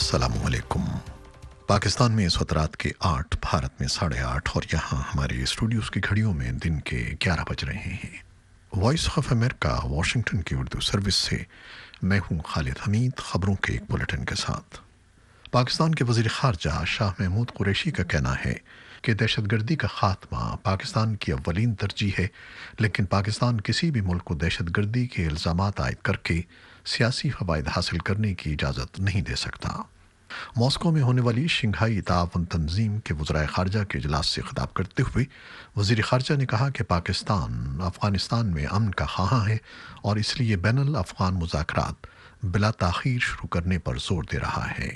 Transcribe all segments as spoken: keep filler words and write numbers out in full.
अस्सलाम वालेकुम। पाकिस्तान में इस वक्त रात के आठ, भारत में साढ़े आठ और यहाँ हमारे स्टूडियोज़ की घड़ियों में दिन के ग्यारह बज रहे हैं। वॉइस ऑफ अमेरिका वाशिंगटन की उर्दू सर्विस से मैं हूँ खालिद हमीद, ख़बरों के एक बुलेटिन के साथ। पाकिस्तान के वज़ीर ख़ारजा शाह महमूद कुरैशी का कहना है कि दहशतगर्दी का ख़ात्मा पाकिस्तान की अव्वलीन तरजीह है, लेकिन पाकिस्तान किसी भी मुल्क को दहशतगर्दी के इल्ज़ामात आयद करके सियासी फ़वाइद हासिल करने की इजाज़त नहीं दे सकता। मॉस्को में होने वाली शंघाई ताउन तंजीम के वज़राए ख़ारजा के इजलास से खिताब करते हुए वज़ीर ख़ारजा ने कहा कि पाकिस्तान अफ़गानिस्तान में अमन का ख़्वाह है और इसलिए बैनुल अफ़गान मुज़ाकरात बिला ताख़ीर शुरू करने पर जोर दे रहा है।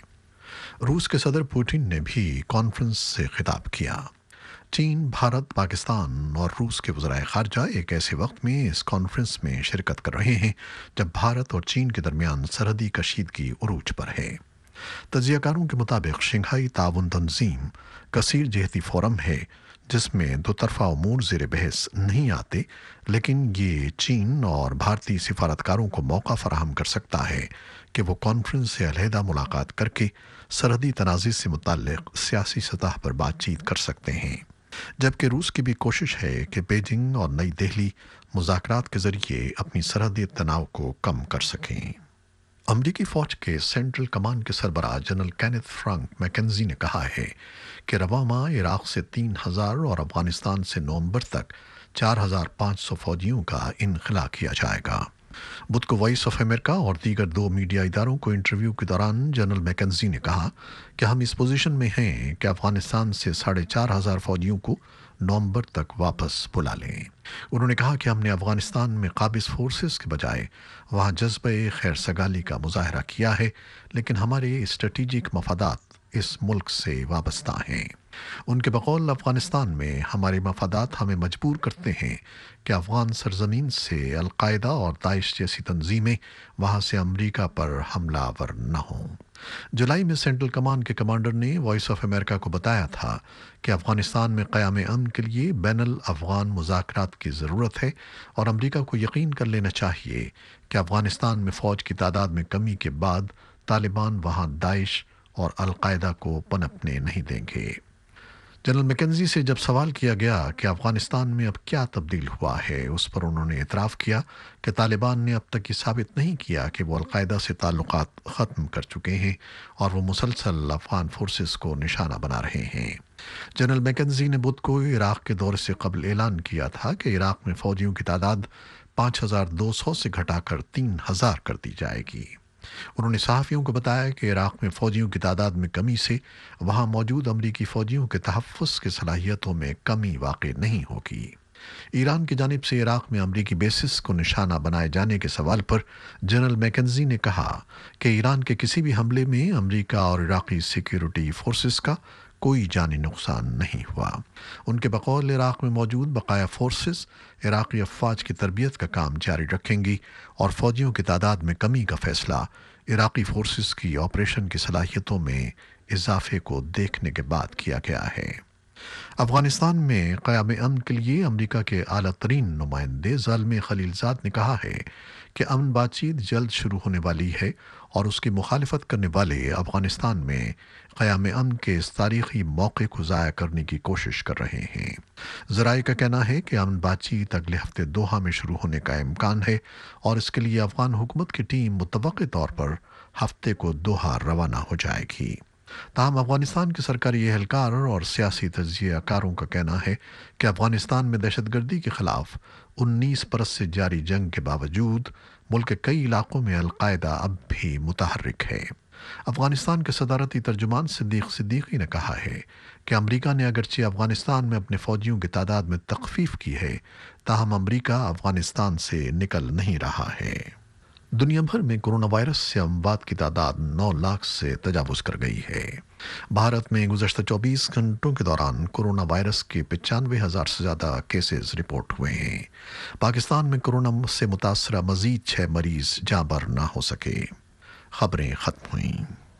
रूस के सदर पुतिन ने भी कॉन्फ्रेंस से खिताब किया। चीन, भारत, पाकिस्तान और रूस के वज़राए ख़ारजा एक ऐसे वक्त में इस कॉन्फ्रेंस में शिरकत कर रहे हैं जब भारत और चीन के दरमियान सरहदी कशीदगी उरूज पर है। तज्ज़ियाकारों के मुताबिक शंघाई ताउन तंजीम कसीर जहती फोरम है जिसमें दो तरफ़ा उमूर ज़ेर बहस नहीं आते, लेकिन ये चीन और भारतीय सिफारतकारों को मौका फराहम कर सकता है कि वो कॉन्फ्रेंस से अलहदा मुलाकात करके सरहदी तनाज़े से मुताल्लिक़ सियासी सतह पर बातचीत कर सकते हैं। जबकि रूस की भी कोशिश है कि बीजिंग और नई दिल्ली मुज़ाकरात के ज़रिए अपनी सरहदी तनाव को कम कर सकें। अमरीकी फ़ौज के सेंट्रल कमांड के सरबराह जनरल केनेथ फ्रैंक मैकेंजी ने कहा है कि रवा माह इराक़ से तीन हज़ार और अफ़गानिस्तान से नवंबर तक चार हज़ार पाँच सौ फ़ौजियों का इनखला किया जाएगा। बुध को वॉइस ऑफ अमेरिका और दीगर दो मीडिया इदारों को इंटरव्यू के दौरान जनरल मैकेंजी ने कहा कि हम इस पोजीशन में हैं कि अफ़गानिस्तान से साढ़े चार हज़ार फ़ौजियों को नवंबर तक वापस बुला लें। उन्होंने कहा कि हमने अफ़गानिस्तान में काबिज़ फोर्सेस के बजाय वहाँ जज्बे खैर सगाली का मुजाहरा किया है, लेकिन हमारे स्ट्रेटेजिक मफादात इस मुल्क से वाबस्ता हैं। उनके बकौल अफ़गानिस्तान में हमारे मफादात हमें मजबूर करते हैं कि अफ़गान सरजमीन से अल-कायदा और दाइश जैसी तंजीमें वहाँ से अमरीका पर हमलावर न हों। जुलाई में सेंट्रल कमांड के कमांडर ने वॉइस ऑफ अमेरिका को बताया था कि अफ़गानिस्तान में क़याम अमन के लिए बैनुल अफ़गान मुज़ाकरात की ज़रूरत है और अमरीका को यकीन कर लेना चाहिए कि अफ़गानिस्तान में फ़ौज की तादाद में कमी के बाद तालिबान वहाँ दाइश और अल-कायदा को पनपने नहीं देंगे। जनरल मैकेंजी से जब सवाल किया गया कि अफ़गानिस्तान में अब क्या तब्दील हुआ है, उस पर उन्होंने इतराफ़ किया कि तालिबान ने अब तक ये साबित नहीं किया कि वो अल-कायदा से ताल्लुक़ात ख़त्म कर चुके हैं और वो मुसलसल अफ़गान फोर्सेस को निशाना बना रहे हैं। जनरल मैकेंजी ने बुध को इराक़ के दौरे से कबल ऐलान किया था कि इराक़ में फ़ौजियों की तादाद पाँच हज़ार दो सौ से घटाकर तीन हज़ार कर दी जाएगी। उन्होंने सहाफ़ियों को बताया कि इराक़ में फ़ौजियों की तादाद में कमी से वहाँ मौजूद अमरीकी फ़ौजियों के तहफ़्फ़ुज़ की सलाहियतों में कमी वाक़ई नहीं होगी। ईरान की जानिब से इराक़ में अमरीकी बेसिस को निशाना बनाए जाने के सवाल पर जनरल मैकेंजी ने कहा कि ईरान के किसी भी हमले में अमरीका और इराक़ी सिक्योरिटी फोर्सेस का कोई जानी नुकसान नहीं हुआ। उनके बकौल इराक़ में मौजूद बकाया फोर्सेस इराक़ी अफ़वाज की तरबियत का काम जारी रखेंगी और फ़ौजियों की तादाद में कमी का फ़ैसला इराक़ी फोर्सेस की ऑपरेशन की सलाहियतों में इजाफ़े को देखने के बाद किया गया है। अफ़गानिस्तान में क़याम अमन के लिए अमरीका के आला तरीन नुमाइंदे ज़ाल्मे खलीलज़ाद ने कहा है कि अमन बातचीत जल्द शुरू होने वाली है और उसकी मुखालिफत करने वाले अफ़गानिस्तान में क़याम अमन के इस तारीख़ी मौके को ज़ाया करने की कोशिश कर रहे हैं। ज़राए का कहना है कि अमन बातचीत अगले हफ्ते दोहा में शुरू होने का इम्कान है और इसके लिए अफ़गान हुकूमत की टीम मुतवक्की तौर पर हफ्ते को दोहा रवाना हो जाएगी। ताहम अफ़गानिस्तान के सरकारी एहलकार और सियासी तज्ज़ियाकारों का कहना है कि अफ़गानिस्तान में दहशतगर्दी के ख़िलाफ़ उन्नीस बरस से जारी जंग के बावजूद मुल्क के कई इलाक़ों में अल-कायदा अब भी मुतहर्रिक है। अफ़गानिस्तान के सदारती तर्जुमान सिद्दीक़ सिद्दीकी ने कहा है कि अमरीका ने अगरचे अफ़गानिस्तान में अपने फ़ौजियों की तादाद में तख़फ़ीफ़ की है, ताहम अमरीका अफ़गानिस्तान से निकल नहीं रहा है। दुनिया भर में कोरोना वायरस से अमवात की तादाद नौ लाख से तजावुज़ कर गई है। भारत में गुज़श्ता चौबीस घंटों के दौरान कोरोना वायरस के पचानवे हज़ार से ज़्यादा केसेस रिपोर्ट हुए हैं। पाकिस्तान में कोरोना से मुतासरा मज़ीद छः मरीज़ जाँ बर ना हो सके। खबरें ख़त्म हुई।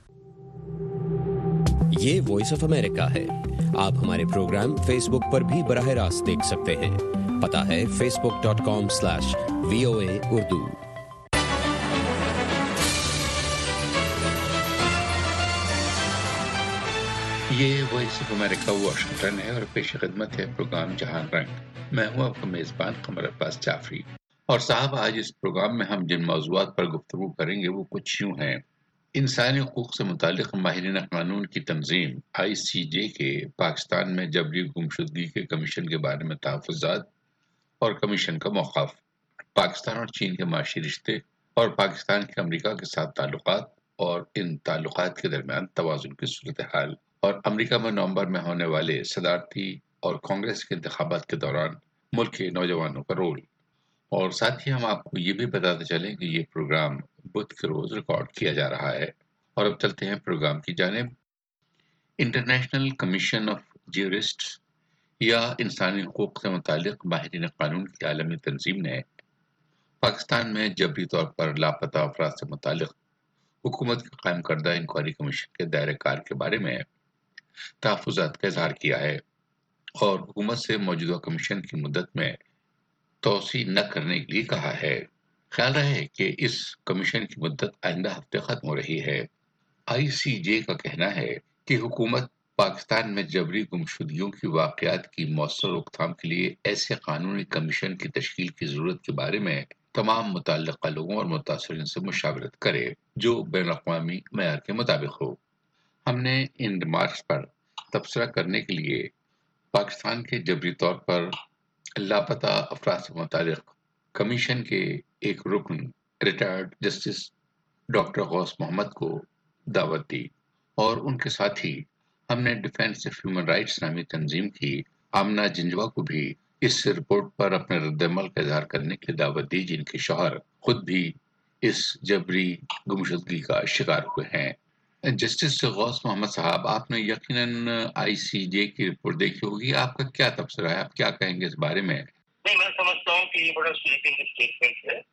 ये वॉइस ऑफ अमेरिका है। आप हमारे प्रोग्राम फेसबुक पर भी बराह रास्त देख सकते हैं। पता है Facebook dot com slash V O A Urdu. یہ وائس آف امریکہ واشنگٹن ہے اور پیش خدمت ہے پروگرام جہان رنگ۔ میں ہوں آپ کا میزبان قمر عباس جعفری، اور صاحب آج اس پروگرام میں ہم جن موضوعات پر گفتگو کریں گے وہ کچھ یوں ہیں۔ انسانی حقوق سے متعلق ماہرین قانون کی تنظیم آئی سی جے کے پاکستان میں جبری گمشدگی کے کمیشن کے بارے میں تحفظات اور کمیشن کا موقف، پاکستان اور چین کے معاشی رشتے اور پاکستان کے امریکہ کے ساتھ تعلقات اور ان تعلقات کے درمیان توازن کی صورتحال، اور امریکہ میں نومبر میں ہونے والے صدارتی اور کانگریس کے انتخابات کے دوران ملک کے نوجوانوں کا رول۔ اور ساتھ ہی ہم آپ کو یہ بھی بتاتے چلیں کہ یہ پروگرام بدھ کے روز ریکارڈ کیا جا رہا ہے۔ اور اب چلتے ہیں پروگرام کی جانب۔ انٹرنیشنل کمیشن آف جیورسٹس یا انسانی حقوق سے متعلق ماہرین قانون کی عالمی تنظیم نے پاکستان میں جبری طور پر لاپتہ افراد سے متعلق حکومت کے قائم کردہ انکوائری کمیشن کے دائرہ کار کے بارے میں تحفظات کا اظہار کیا ہے اور حکومت سے موجودہ کمیشن کی مدت میں توسیع نہ کرنے کے لیے کہا ہے۔ خیال رہے کہ اس کمیشن کی مدت آئندہ ہفتے ختم ہو رہی ہے۔ آئی سی جے کا کہنا ہے کہ حکومت پاکستان میں جبری گمشدگیوں کی واقعات کی مؤثر روک تھام کے لیے ایسے قانونی کمیشن کی تشکیل کی ضرورت کے بارے میں تمام متعلقہ لوگوں اور متاثرین سے مشاورت کرے جو بین الاقوامی معیار کے مطابق ہو۔ ہم نے ان ریمارکس پر تبصرہ کرنے کے لیے پاکستان کے جبری طور پر لاپتہ افراد سے متعلق کمیشن کے ایک رکن ریٹائرڈ جسٹس ڈاکٹر غوث محمد کو دعوت دی، اور ان کے ساتھ ہی ہم نے ڈیفینس آف ہیومن رائٹس نامی تنظیم کی آمنہ جنجوا کو بھی اس رپورٹ پر اپنے رد عمل کا اظہار کرنے کی دعوت دی، جن کے شوہر خود بھی اس جبری گمشدگی کا شکار ہوئے ہیں۔ جسٹس غوث محمد صاحب، آپ نے یقیناً آئی سی جے کی رپورٹ دیکھی ہوگی، آپ کا کیا تبصرہ ہے؟ آپ کیا کہیں گے اس بارے میں؟ نہیں، میں سمجھتا ہوں کہ یہ بڑا سویپنگ اسٹیٹمنٹ ہے۔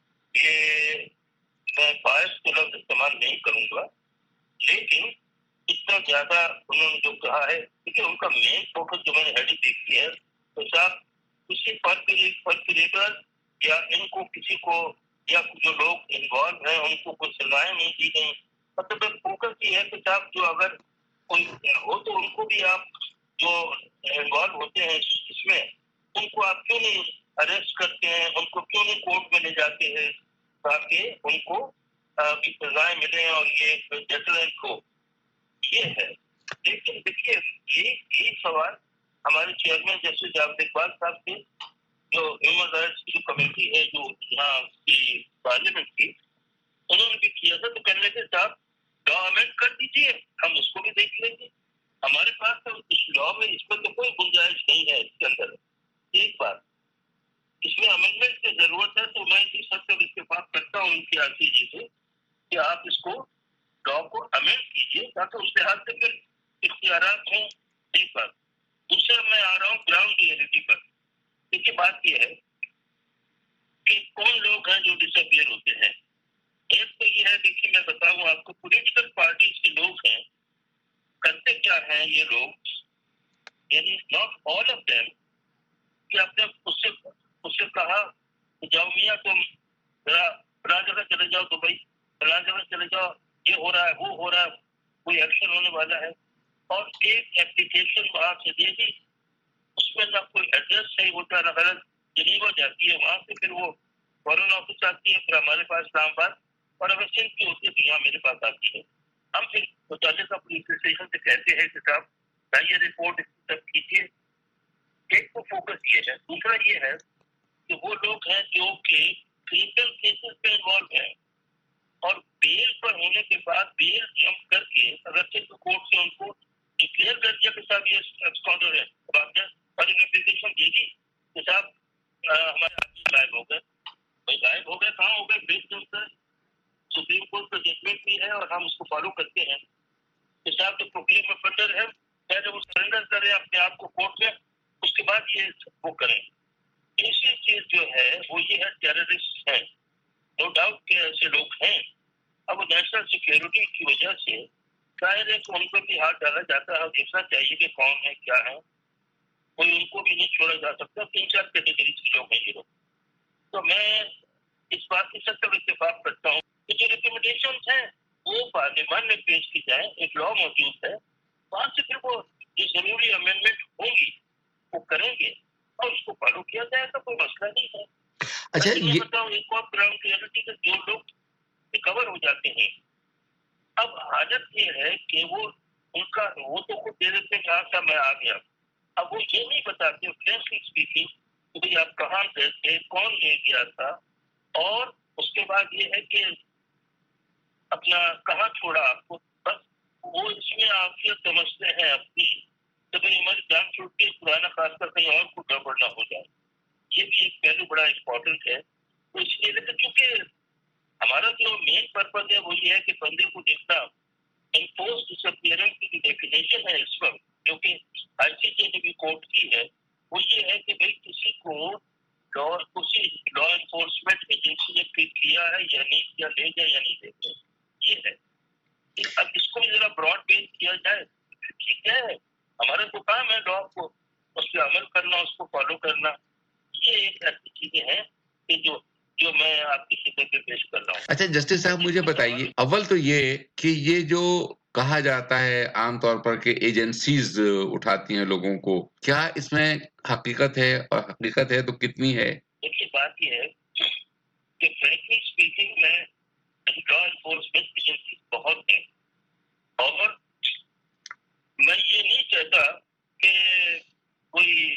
یہ میں باعث کو لفظ استعمال نہیں کروں گا، لیکن اتنا زیادہ انہوں نے جو کہا ہے، کیونکہ ان کا مین فوکس جو میں نے ہیڈنگ دیکھی ہے تو صاحب کسی پرپیلیٹر یا ان کو کسی کو یا جو لوگ انوالو ہیں ان کو کوئی سزائیں نہیں دی گئی۔ مطلب فوکس یہ ہے کہ صاحب جو اگر کوئی ہو تو ان کو بھی آپ جو انوالو ہوتے ہیں اس میں ان کو آپ کیوں نہیں اریسٹ کرتے ہیں، ان کو کیوں نہیں کورٹ میں لے جاتے ہیں تاکہ ان کو بھی سزائیں ملیں اور یہ ڈیٹرنٹ ہو۔ یہ ہے، لیکن دیکھیے یہ یہ سوال ہمارے چیئرمین جیسے جاوید اقبال صاحب کے جو ہیومن رائٹس کی کمیٹی ہے جو یہاں کی پارلیمنٹ کی، انہوں نے بھی کیا تھا، تو کہنے لگے صاحب لا امینڈ کر دیجیے، ہم اس کو بھی دیکھ لیں گے۔ ہمارے پاس تو اس لا میں اس پر تو کوئی گنجائش نہیں ہے اس کے اندر۔ ایک بات اس میں امینڈمنٹ کی ضرورت ہے، تو میں اس حد تک اتفاق کرتا ہوں ان کی آرسی جی سے کہ آپ اس کو لا کو امینڈ کیجیے تاکہ اس لحاظ سے پھر اختیارات ہوں۔ ایک بات دوسرا میں آ رہا ہوں گراؤنڈ ریئلٹی پر۔ دیکھیے بات یہ ہے کہ کون لوگ ہیں جو ڈس اپیئر ہوتے ہیں۔ ایک تو یہ ہے، دیکھیے میں بتاؤں آپ کو، پولیٹیکل پارٹیز کے لوگ ہیں، کرتے کیا ہیں یہ لوگ، یعنی ناٹ آل آف دیم، کہ آپ نے اس سے اس سے کہا کہ جاؤ میاں تم ذرا فلاں جگہ چلے جاؤ، دبئی فلاں جگہ چلے جاؤ، یہ ہو رہا ہے وہ ہو رہا ہے، کوئی ایکشن ہونے والا ہے، اور ایک ایپلیکیشن وہاں سے دے دی، اس میں نہ کوئی ایڈریس صحیح ہوتا نہ غلط، جنیوا جاتی ہے، وہاں سے پھر وہ فورن آفس آتی ہے، پھر ہمارے پاس اسلام آباد، اور اگر سندھ کی ہوتی ہے تو یہاں میرے پاس آتی ہے۔ ہم پھر متعلقہ پولیس اسٹیشن سے کہتے ہیں کہ صاحب چاہیے رپورٹ سب کیجیے۔ ایک تو فوکس یہ ہے، دوسرا یہ ہے کہ وہ لوگ ہیں جو کہ کریمنل کیسز میں انوالو ہیں اور بیل پر ہونے کے بعد بیل جمپ کر کے اگر صرف کورٹ سے ان کو ڈکلیئر کر دیا کہ صاحب یہ ایبسکانڈر ہے، اور ایک اپلیکیشن دے دی کہ صاحب ہمارے آدمی غائب ہو گئے، بھائی غائب ہو گئے کہاں ہو گئے؟ بیل جمپ کر سپریم کورٹ کا ججمنٹ بھی ہے اور ہم اس کو فالو کرتے ہیں کہ صاحب جو پروکلیم افینڈر ہے پہلے وہ سرنڈر کریں اپنے آپ کو کورٹ میں، اس کے بعد یہ وہ کریں۔ تیسری چیز جو ہے وہ یہ ہے ٹیررسٹ ہیں، نو ڈاؤٹ کہ ایسے لوگ ہیں۔ اب نیشنل سیکیورٹی کی وجہ سے ظاہر ہے کہ ان پر بھی ہاتھ ڈالا جاتا ہے، دیکھنا چاہیے کہ کون ہے کیا ہے، کوئی ان کو بھی نہیں چھوڑا جا سکتا۔ تین چار کیٹیگریز کے لوگ ہیں یہ لوگ۔ تو میں اس بات کی سب تک اتفاق کرتا ہوں کہ جو ریکمنڈیشنز ہیں وہ پارلیمان میں پیش کی جائیں، ایک لا موجود ہے وہاں سے پھر وہ جو ضروری امینڈمنٹ ہوگی وہ کریں گے اور اس کو فالو کیا جائے گا، کوئی مسئلہ نہیں ہے. اچھا یہ بتاؤ ایک اور گراؤنڈ ریئلٹی کا جو لوگ ریکور ہو جاتے ہیں، اب حالت یہ ہے کہ وہ ان کا وہ تو خود دے دیتے کہاں تھا میں آ گیا، اب وہ یہ نہیں بتاتے فرینکلی اسپیکنگ کہ بھائی آپ کہاں گئے تھے، کون لے گیا تھا، اور اس کے بعد یہ ہے کہ اپنا کہاں چھوڑا آپ کو. بس وہ اس میں عافیت سمجھتے ہیں اپنی کہ بھائی ہماری جان چھوٹ کے پرانا خاص کر کہیں اور کو گڑبڑ نہ ہو جائے. یہ بھی ایک پہلو بڑا امپورٹنٹ ہے. تو اس لیے لیکن چونکہ ہمارا جو مین پرپز ہے وہ یہ ہے کہ بندے کو دیکھنا انفورس ڈس اپیئرنس کی جو ڈیفینیشن ہے اس وقت جو کہ آئی سی جے نے بھی کوٹ کی ہے وہ یہ ہے کہ بھائی کسی کو لا کسی لا انفورسمنٹ ایجنسی نے پک کیا ہے یا نہیں کیا، لے جائے یا نہیں لے جائے. یہ ہے اب اس کو بھی ذرا براڈ بیس کیا جائے. ٹھیک ہے، ہمارا تو کام ہے لا کو اس پہ عمل کرنا، اس کو فالو کرنا. یہ ایک ایسی چیزیں ہیں کہ جو جو میں آپ کی خدمت میں پیش کر رہا ہوں. اچھا جسٹس صاحب مجھے بتائیے، اول تو یہ کہ یہ جو کہا جاتا ہے عام طور پر کہ ایجنسیز اٹھاتی ہیں لوگوں کو، کیا اس میں حقیقت ہے، اور حقیقت ہے تو کتنی ہے؟ دیکھیے بات یہ ہے کہ فرینکلی اسپیکنگ میں لا انفورسمنٹ ایجنسیز بہت ہیں اور میں یہ نہیں چاہتا کہ کوئی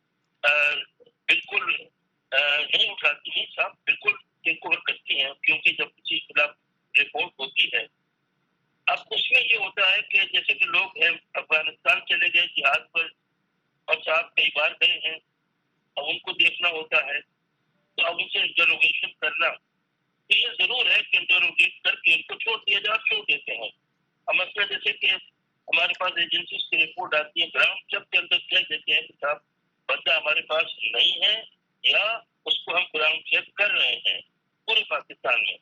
بالکل نہیں اٹھاتی ہیں، صاحب بالکل ٹیک اوور کرتی ہیں، کیونکہ جب کسی کے خلاف رپورٹ ہوتی ہے اب اس میں یہ ہوتا ہے کہ جیسے کہ لوگ افغانستان چلے گئے جہاد پر اور صاحب کئی بار گئے ہیں، اب ان کو دیکھنا ہوتا ہے تو اب ان سے انٹروگیشن کرنا تو یہ ضرور ہے کہ انٹروگیٹ کر کے ان کو چھوڑ دیا جائے، چھوڑ دیتے ہیں. اب مسئلہ جیسے کہ ہمارے پاس ایجنسیز کی رپورٹ آتی ہے، گراؤنڈ چیک کے اندر کہہ دیتے ہیں کہ صاحب بندہ ہمارے پاس نہیں ہے یا اس کو ہم گراؤنڈ چیک کر رہے ہیں پورے پاکستان میں.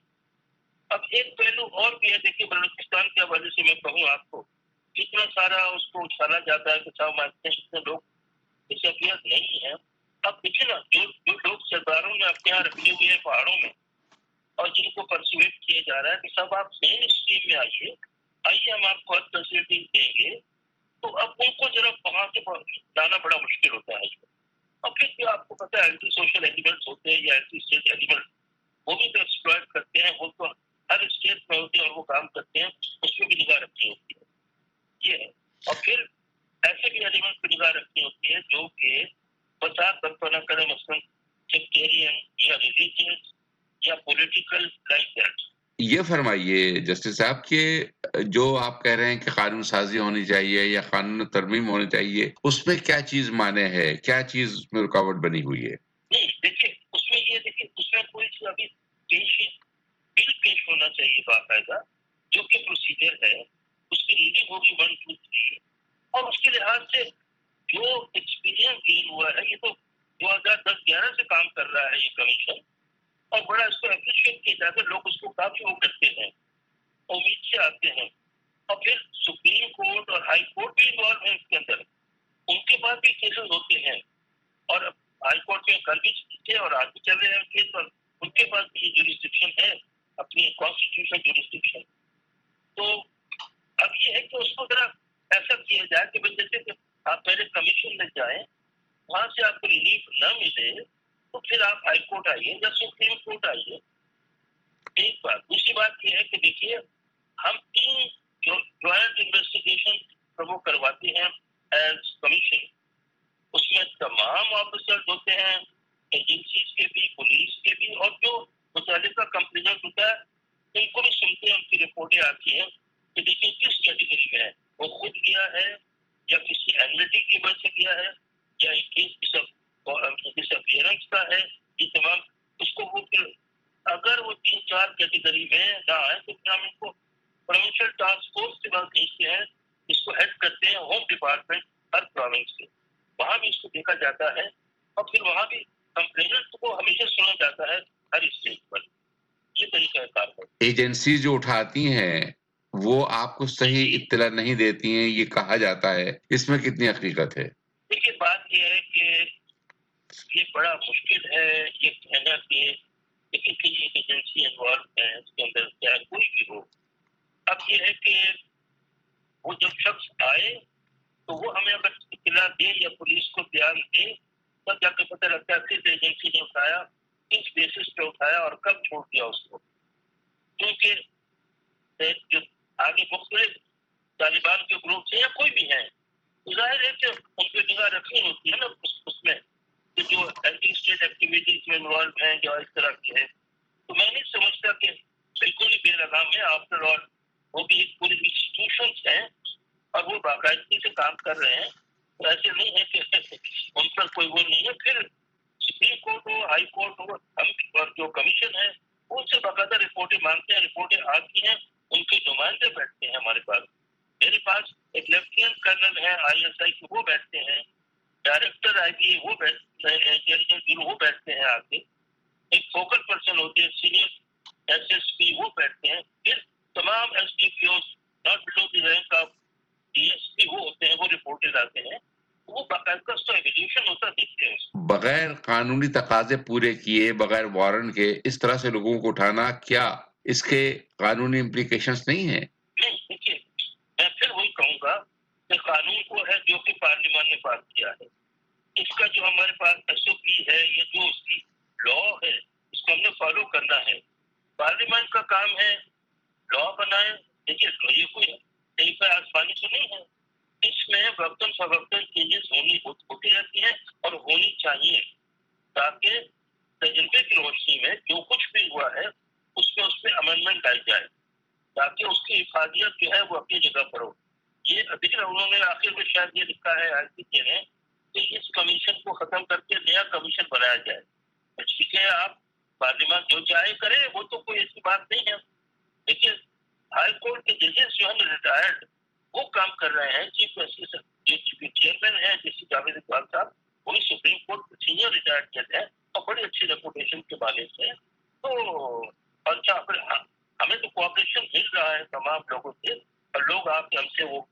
اب ایک پہلو اور بھی ہے، دیکھیے بلوچستان کے حوالے سے میں کہوں آپ کو اتنا سارا اس کو اچھالا جاتا ہے کہ صاحب ہمارے لوگ اس اپیت نہیں ہے. اب دیکھیے نا جو جو لوگ سرداروں نے اپنے یہاں رکھے ہوئے ہیں پہاڑوں میں اور جن کو پرسویٹ کیا جا رہا ہے کہ سب آپ مین اسٹریم میں آئیے آئیے ہم آپ کو ہر فیسلٹیز دیں گے، تو اب ان کو ذرا وہاں سے لانا بڑا مشکل ہوتا ہے. اور پھر بھی آپ کو پتا ہے اینٹی سوشل ایلیمنٹس ہوتے ہیں یا اینٹی اسٹیٹ ایلیمنٹ وہ بھی تو ایکسپلائٹ کرتے ہیں، وہ تو ہر اسٹیٹ میں ہوتے ہیں اور وہ کام کرتے ہیں، اس پہ بھی نگاہ رکھنی ہوتی ہے. یہ ہے. اور پھر ایسے بھی ایلیمنٹ پہ نگاہ رکھنی ہوتی ہے جو کہ فساد برپا نہ کرے، مثلاً سیکٹیرین یا ریلیجیس یا پولیٹیکل لائک دیٹ. یہ فرمائیے جسٹس صاحب کہ جو آپ کہہ رہے ہیں کہ قانون سازی ہونی چاہیے یا قانون ترمیم ہونی چاہیے، اس میں کیا چیز مانے ہے، کیا چیز میں رکاوٹ بنی ہوئی ہے؟ نہیں دیکھیے اس میں یہ دیکھیے اس میں کوئی سی ابھی پیش بل پیش ہونا چاہیے باقاعدہ جو کہ پروسیجر ہے، اس کی ریڈنگ ہوگی ون ٹو تھری، اور اس کے لحاظ سے جو ایکسپیرئنس گین ہوا ہے، یہ تو دو ہزار دس گیارہ سے کام کر رہا ہے یہ کمیشن، اور بڑا اس کو اپریشیٹ کیا جاتا ہے، لوگ اس کو کافی وہ کرتے ہیں، امید سے آتے ہیں. اور پھر سپریم کورٹ اور ہائی کورٹ بھی انوالو ہیں اس کے اندر، ان کے پاس بھی کیسز ہوتے ہیں، اور ہائی کورٹ میں کل بھی تھے اور آج بھی چل رہے ہیں کیس، اور ان کے پاس بھی یہ جوریسڈکشن ہے، اپنی کانسٹیٹیوشن جوریسڈکشن. تو اب یہ ہے کہ اس کو ذرا ایسا کیا جائے کہ جیسے کہ آپ پہلے کمیشن میں جائیں، وہاں سے آپ کو ریلیف نہ ملے تو پھر آپ ہائی کورٹ آئیے یا سپریم کورٹ آئیے. ایک بات. دوسری بات یہ ہے کہ دیکھیے ہم تین جو جوائنٹ انویسٹیگیشن وہ کرواتے ہیں ایز کمیشن، اس میں تمام آفیسر ہوتے ہیں ایجنسیز کے بھی، پولیس کے بھی، اور جو متعلقہ کمپلینٹ ہوتا ہے ان کو بھی سنتے ہیں، ان کی رپورٹیں آتی ہیں کہ دیکھیے کس کیٹیگری میں ہے، وہ خود گیا ہے یا کسی اینلٹی کی وجہ سے گیا ہے یا ڈس اپیئرنس کا ہے. یہ تمام اس کو وہ پھر اگر وہ تین چار کیٹیگری میں نہ آئے تو پھر ہم ان کو پروونشل ٹاسک فورس کے بعد بھیجتے ہیں، اس کو ہیڈ کرتے ہیں ہوم ڈپارٹمنٹ ہر پروونس کے، وہاں بھی اس کو دیکھا جاتا ہے اور پھر وہاں بھی کمپلینٹ کو ہمیشہ سنا جاتا ہے ہر اسٹیج پر. یہ طریقہ کار ہے. ایجنسی جو اٹھاتی ہیں وہ آپ کو صحیح اطلاع نہیں دیتی ہیں، یہ کہا جاتا ہے، اس میں کتنی حقیقت ہے؟ دیکھیے بات یہ ہے کہ یہ بڑا مشکل ہے یہ کہنا کہ لیکن کہ یہ ایجنسی انوالو ہے اس کے اندر چاہے کوئی بھی ہو. اب یہ ہے کہ وہ جب شخص آئے ایمرجنسی نے اٹھایا, کس بیسس پہ اٹھایا اور کب چھوڑ دیا اس کو. کیونکہ جو آگے مختلف طالبان کے گروپ ہیں یا کوئی بھی ہیں, ظاہر ہے کہ ان کی نگاہ رکھنی ہوتی ہے نا اس میں کہ جو اینٹی اسٹیٹ ایکٹیویٹیز میں انوالو ہیں یا اس طرح کے ہیں. تو میں نہیں سمجھتا کہ بالکل ہی بے لگام ہے. آفٹر آل وہ بھی ایک پوری انسٹیٹیوشنس ہیں اور وہ باقاعدگی سے کام کر رہے ہیں. تو ایسے نہیں ہے کہ ان پر کوئی وہ نہیں ہے. پھر سپریم کورٹ ہو, ہائی کورٹ ہو, اور جو کمیشن ہے ان سے باقاعدہ رپورٹیں مانگتے ہیں, رپورٹیں آتی ہیں, ان کے نمائندے بیٹھتے ہیں ہمارے پاس. میرے پاس ایک لیفٹیننٹ کرنل ہے آئی ایس آئی کے, وہ بیٹھتے ہیں. ڈائریکٹر آئی بی وہ بیٹھتے ہیں, انٹیلیجنس بیورو وہ بیٹھتے ہیں آ کے. ایک فوکل پرسن ہوتے ہیں سینئر ایس ایس پی, وہ بیٹھتے ہیں. پھر تمام S D P Os not below the rank of D S P وہ ہوتے ہیں, وہ رپورٹیں لاتے ہیں. وہ باقاعدہ اس کا ایویلیوشن ہوتا دیکھتے ہیں. بغیر قانونی تقاضے پورے کیے, بغیر وارنٹ کے اس طرح سے لوگوں کو اٹھانا, کیا اس کے قانونی امپلیکیشنز نہیں ہیں؟ نہیں, دیکھیے میں پھر وہی کہوں گا کہ قانون کو ہے جو کہ پارلیمان نے پاس کیا ہے. اس کا جو ہمارے پاس ایس او پی ہے یا جو اس کی لا ہے اس کو ہم نے فالو کرنا ہے. پارلیمان کا کام ہے لا بنائے. دیکھیے یہ کوئی طریقہ آسمانی تو نہیں ہے. اس میں وقتاً فوقتاً چینجز ہونی ہوتی رہتی ہیں اور ہونی چاہیے, تاکہ تجربے کی روشنی میں جو کچھ بھی ہوا ہے اس میں اس میں امینڈمنٹ آئی جائے, تاکہ اس کی افادیت جو ہے وہ اپنی جگہ پر ہو. یہ ابھی انہوں نے آخر میں شاید یہ لکھا ہے آئی سی جے نے کہ اس کمیشن کو ختم کر کے نیا کمیشن بنایا جائے. ٹھیک ہے, آپ پارلیمان جو چاہے کرے, وہ تو کوئی ایسی بات نہیں ہے. لیکن ہائی کورٹ کے ججز جو ہے ریٹائرڈ وہ کام کر رہے ہیں. چیف جسٹس جو چیئرمین ہے جسٹس جاوید اقبال صاحب, وہی سپریم کورٹ کے سینئر ریٹائرڈ جج ہیں اور بڑی اچھی ریپوٹیشن کے مالک ہیں. تو اچھا پھر ہمیں تو کوآپریشن مل رہا ہے تمام لوگوں سے, اور لوگ آ کے ہم سے وہ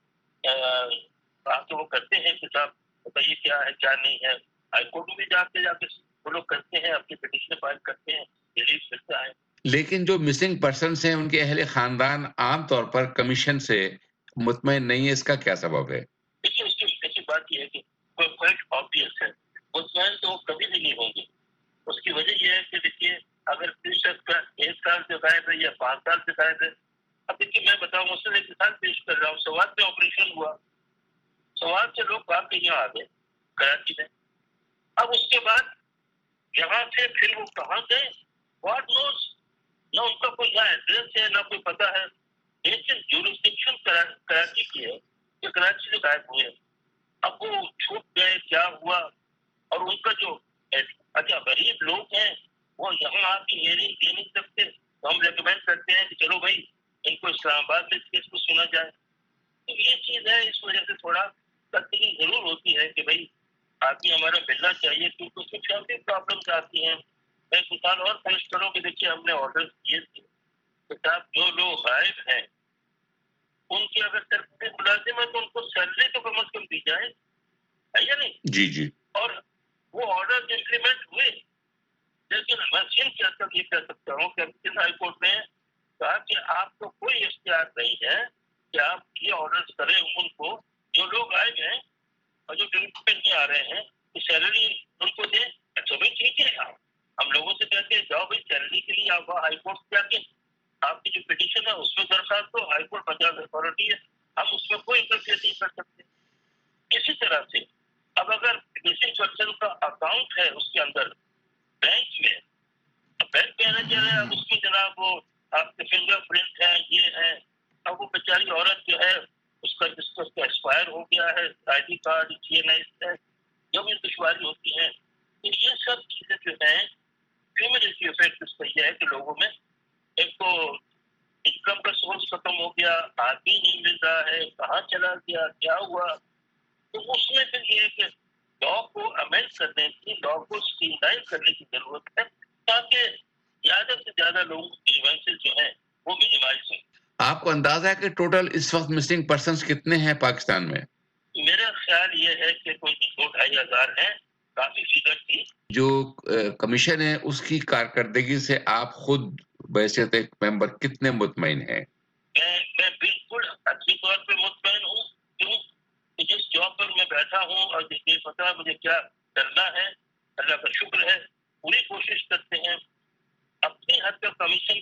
آ کے وہ کرتے ہیں کہ صاحب بتائیے کیا ہے کیا نہیں ہے. ہائی کورٹ میں جا کے جا کے وہ لوگ کرتے ہیں, اپنی پٹیشن فائل کرتے ہیں, ریلیف ملتا ہے. لیکن جو مسنگ پرسنس ہیں ان کے اہل خاندان عام طور پر کمیشن سے مطمئن نہیں ہے, اس کا کیا سبب ہے؟ دیکھیے اس کی ایسی بات یہ ہے کہ کوائٹ آبویس ہے, مطمئن تو کبھی بھی نہیں ہوں گے. اس کی وجہ یہ ہے کہ دیکھیے اگر پیشنٹ کا ایک سال سے غائب ہے یا پانچ سال سے غائب ہے. اب دیکھیے میں بتاؤں مسئلہ ایک مثال پیش کر رہا ہوں. سوات میں آپریشن ہوا, سوات سے لوگ بھاگ کے یہاں آ گئے کراچی میں. اب اس کے بعد یہاں سے پھر وہ کہاں گئے واٹ نوز, نہ ان کا کوئی یہاں ایڈریس ہے نہ کوئی پتہ ہے. لیکن جورسڈکشن کراچی کی ہے کہ کراچی سے غائب ہوئے. اب وہ چھوٹ گئے, کیا ہوا, اور ان کا جو اچھا غریب لوگ ہیں وہ یہاں آ کے ہیئرنگ دے نہیں سکتے, تو ہم ریکمینڈ کرتے ہیں کہ چلو بھائی ان کو اسلام آباد میں اس کیس کو سنا جائے. تو یہ چیز ہے, اس وجہ سے تھوڑا تکلیف ضرور ہوتی ہے کہ بھائی آدمی ہمارا ملنا چاہیے, کیونکہ اس میں فیملی پرابلمس آتی ہیں. میں ایک مثال اور پیش کروں کہ دیکھیے ہم نے آرڈر کیے تھے کہ صاحب جو لوگ غائب ہیں ان کی اگر ترقی ملازم ہے تو ان کو سیلری تو کم از کم دی جائے, ہے یا نہیں؟ جی جی. اور وہ آرڈر امپلیمنٹ ہوئے, لیکن میں صرف کہتا یہ کہہ سکتا ہوں کہ ہائی کورٹ نے کہا کہ آپ کو کوئی اختیار نہیں ہے کہ آپ یہ آرڈر کریں ان کو جو لوگ آئے ہیں اور جو ڈیوٹی نہیں آ رہے ہیں کہ سیلری ان کو دیں. اچھا بھائی ٹھیک ہے, ہم لوگوں سے کہتے ہیں جاؤ بھائی سیلری کے لیے آپ ہائی کورٹ سے جا کے آپ کی جو پٹیشن ہے اس میں درخواست ہو, ہائی کورٹ پنجاب اتھارٹی ہے, ہم اس میں کوئی انٹرفیئر نہیں کر سکتے. اسی طرح سے اب اگر مسنگ پرسن کا اکاؤنٹ ہے اس کے اندر بینک میں, بینک مینیجر ہے, اب اس کی جناب وہ آپ کے فنگر پرنٹ ہے, یہ ہے, اب وہ بیچاری عورت جو ہے اس کا جس کو ایکسپائر ہو گیا ہے I D card, G N I ہے, جو بھی دشواری ہوتی ہے. تو یہ سب چیزیں جو ہیں کیومولیٹیو افیکٹ اس کا یہ ہے کہ لوگوں میں ایک تو انکم کا سورس ختم ہو گیا, آدمی نہیں مل رہا ہے, کہاں چلا گیا, کیا ہوا. تو اس میں پھر یہ ہے کہ لا کو امینڈ کرنے کی, لا کو اسٹریم لائن کرنے کی ضرورت ہے تاکہ زیادہ سے زیادہ لوگوں کی ایونسز جو ہیں وہ منیمائز ہوں. آپ کو اندازہ ہے کہ ٹوٹل اس وقت مسنگ پرسنس کتنے ہیں پاکستان میں؟ میرا خیال یہ ہے کہ کوئی دو ڈھائی ہزار ہیں, کافی فگر تھی. جو کمیشن ہے اس کی کارکردگی سے آپ خود بحیثیت ایک ممبر کتنے مطمئن ہیں؟ میں میں بالکل اچھی طور پہ مطمئن ہوں. کیوں کہ جس جاب پر میں بیٹھا ہوں اور یہ پتا ہے مجھے کیا کرنا ہے, اللہ کا شکر ہے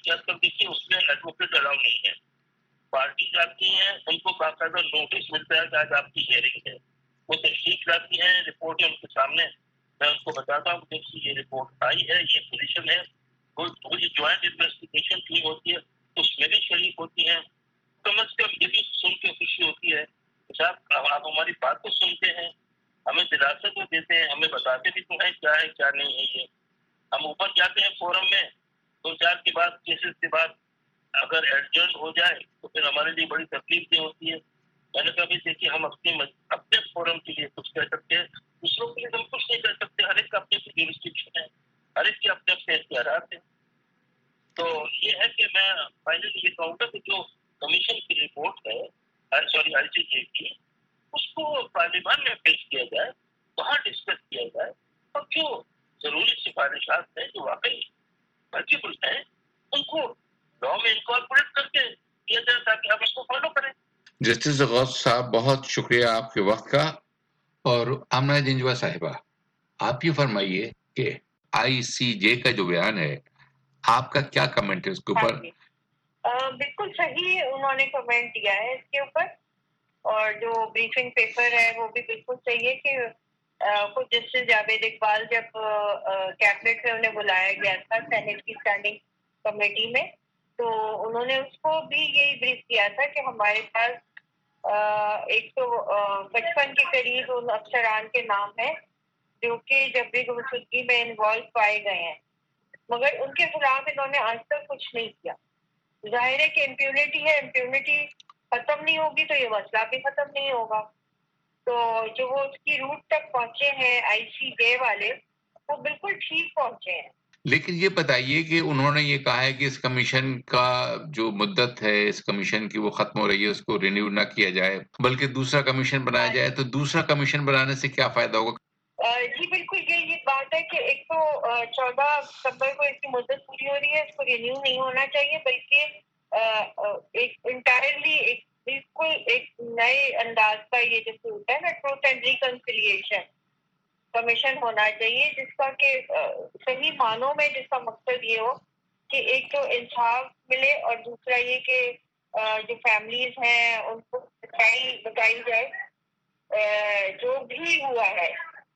کہ آج کل دیکھیے اس میں ایڈوکیٹ الاؤ نہیں ہے. پارٹی جاتی ہیں, ان کو باقاعدہ نوٹس ملتا ہے کہ آج آپ کی ہیئرنگ ہے, وہ تشریف لاتی ہیں, رپورٹ ہے ان کے سامنے, میں ان کو بتاتا ہوں کہ دیکھیے یہ رپورٹ آئی ہے, یہ پوزیشن ہے. وہ جو جوائنٹ انویسٹیگیشن ٹیم ہوتی ہے اس میں بھی شریک ہوتی ہیں. کم از کم یہ بھی سن کے خوشی ہوتی ہے صاحب آپ ہماری بات کو سنتے ہیں, ہمیں دلاسا تو دیتے ہیں, ہمیں بتاتے بھی تو ہیں کیا ہے کیا نہیں ہے. یہ ہم اوپر جاتے ہیں فورم میں, دو چار کے بعد کیسز کے بعد اگر ایڈجرن ہو جائے تو پھر ہمارے لیے بڑی تکلیف دہ ہوتی ہے. میں نے کہا بھی دیکھیے ہم اپنی اپنے فورم کے لیے کچھ کر سکتے ہیں, دوسروں کے لیے ہم کچھ نہیں کر سکتے. ہر ایک کا اپنے اپنی جورسڈکشن ہے, ہر ایک کے اپنے اپنے اختیارات ہیں. تو یہ ہے کہ میں فائنلی یہ کہوں گا کہ جو کمیشن کی رپورٹ ہے سوری آئی سی جے کی, اس کو پارلیمان میں پیش کیا جائے, وہاں ڈسکس کیا جائے, اور جو ضروری سفارشات ہیں جو واقعی واجب ہیں ان کو لا میں انکارپوریٹ کر کے کیا جائے تاکہ آپ اس کو فالو کریں. جسٹس غوث صاحب بہت شکریہ آپ کے وقت کا. اور آمنہ جنجوا صاحبہ, آپ یہ فرمائیے کہ آئی سی جے کا جو بیان ہے آپ کا کیا کمنٹ ہے اس کے اوپر؟ بالکل صحیح انہوں نے کمنٹ دیا ہے اس کے اوپر, اور جو بریفنگ پیپر ہے وہ بھی بالکل صحیح ہے کہ خود جسٹس جاوید اقبال جب کیبنٹ میں انہیں بلایا گیا تھا سینیٹ کی اسٹینڈنگ کمیٹی میں, تو انہوں نے اس کو بھی یہی بریف کیا تھا کہ ہمارے پاس ایک تو پچپن کے قریب ان افسران کے نام ہیں جو کہ جبری گمشدگی میں انوالو پائے گئے ہیں, مگر ان کے خلاف انہوں نے آج تک کچھ نہیں کیا. ظاہر ہے کہ امپیونٹی ہے, امپیونٹی ختم نہیں ہوگی تو یہ مسئلہ بھی ختم نہیں ہوگا. تو جو وہ اس کی روٹ تک پہنچے ہیں آئی سی جے والے, وہ بالکل ٹھیک پہنچے ہیں. لیکن یہ بتائیے کہ انہوں نے یہ کہا ہے کہ اس کمیشن کا جو مدت ہے اس کمیشن کی وہ ختم ہو رہی ہے, اس کو رینیو نہ کیا جائے بلکہ دوسرا کمیشن بنایا جائے. تو دوسرا کمیشن بنانے سے کیا فائدہ ہوگا؟ جی بالکل یہی بات ہے کہ ایک تو چودہ ستمبر کو اس کی مدت پوری ہو رہی ہے, اس کو رینیو نہیں ہونا چاہیے بلکہ ایک انٹائرلی ایک بالکل ایک نئے انداز کا یہ جیسے ہوتا ہے نا ٹروتھ اینڈ ریکنسیلیشن کمیشن ہونا چاہیے, جس کا کہ صحیح معنوں میں جس کا مقصد یہ ہو کہ ایک تو انصاف ملے, اور دوسرا یہ کہ جو فیملیز ہیں ان کو بتائی بتائی جائے جو بھی ہوا ہے,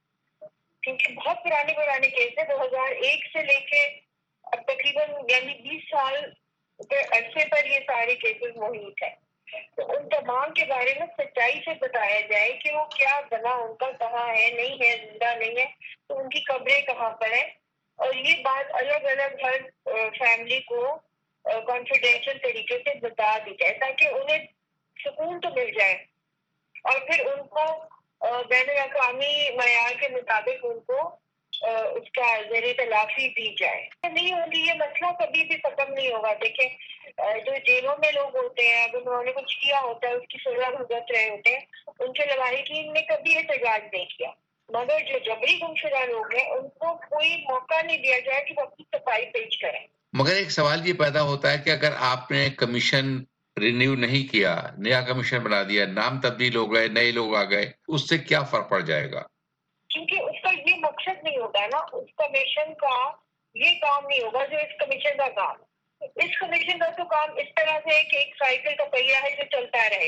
کیونکہ بہت پرانے پرانے کیس ہیں, دو ہزار ایک سے لے کے اب تقریباً یعنی بیس سال کے عرصے پر یہ سارے کیسز محیط ہیں. تو ان تمام کے بارے میں سچائی سے بتایا جائے کہ وہ کیا بنا, ان کا کہاں ہے, نہیں ہے, زندہ نہیں ہے, تو ان کی قبریں کہاں پر ہیں, اور یہ بات الگ الگ ہر فیملی کو کانفیڈینشیل طریقے سے بتا دی جائے تاکہ انہیں سکون تو مل جائے, اور پھر ان کو بین الاقوامی معیار کے مطابق ان کو اس کا زیر تلافی دی جائے. نہیں ہوگی یہ مسئلہ کبھی بھی ختم نہیں ہوگا. دیکھیں جو جیلوں میں لوگ ہوتے ہیں, اب انہوں نے کچھ کیا ہوتا ہے, اس کی سزا بھگت رہے ہوتے ہیں, ان کے لواحقین نے کبھی احتجاج نہیں کیا, مگر جو جبری گمشدہ لوگ ہیں ان کو کوئی موقع نہیں دیا جائے کہ وہ اپنی صفائی پیش کریں. مگر ایک سوال یہ پیدا ہوتا ہے کہ اگر آپ نے کمیشن رینیو نہیں کیا, نیا کمیشن بنا دیا, نام تبدیل ہو گئے, نئے لوگ آ گئے, اس سے کیا فرق پڑ جائے گا؟ کیونکہ اس کا یہ مقصد نہیں ہوتا ہے نا, اس کمیشن کا یہ کام نہیں ہوگا جو اس کمیشن کا کام. اس کمیشن کا تو کام اس طرح سے ہے کہ ایک سائیکل کا پہیہ ہے جو چلتا رہے.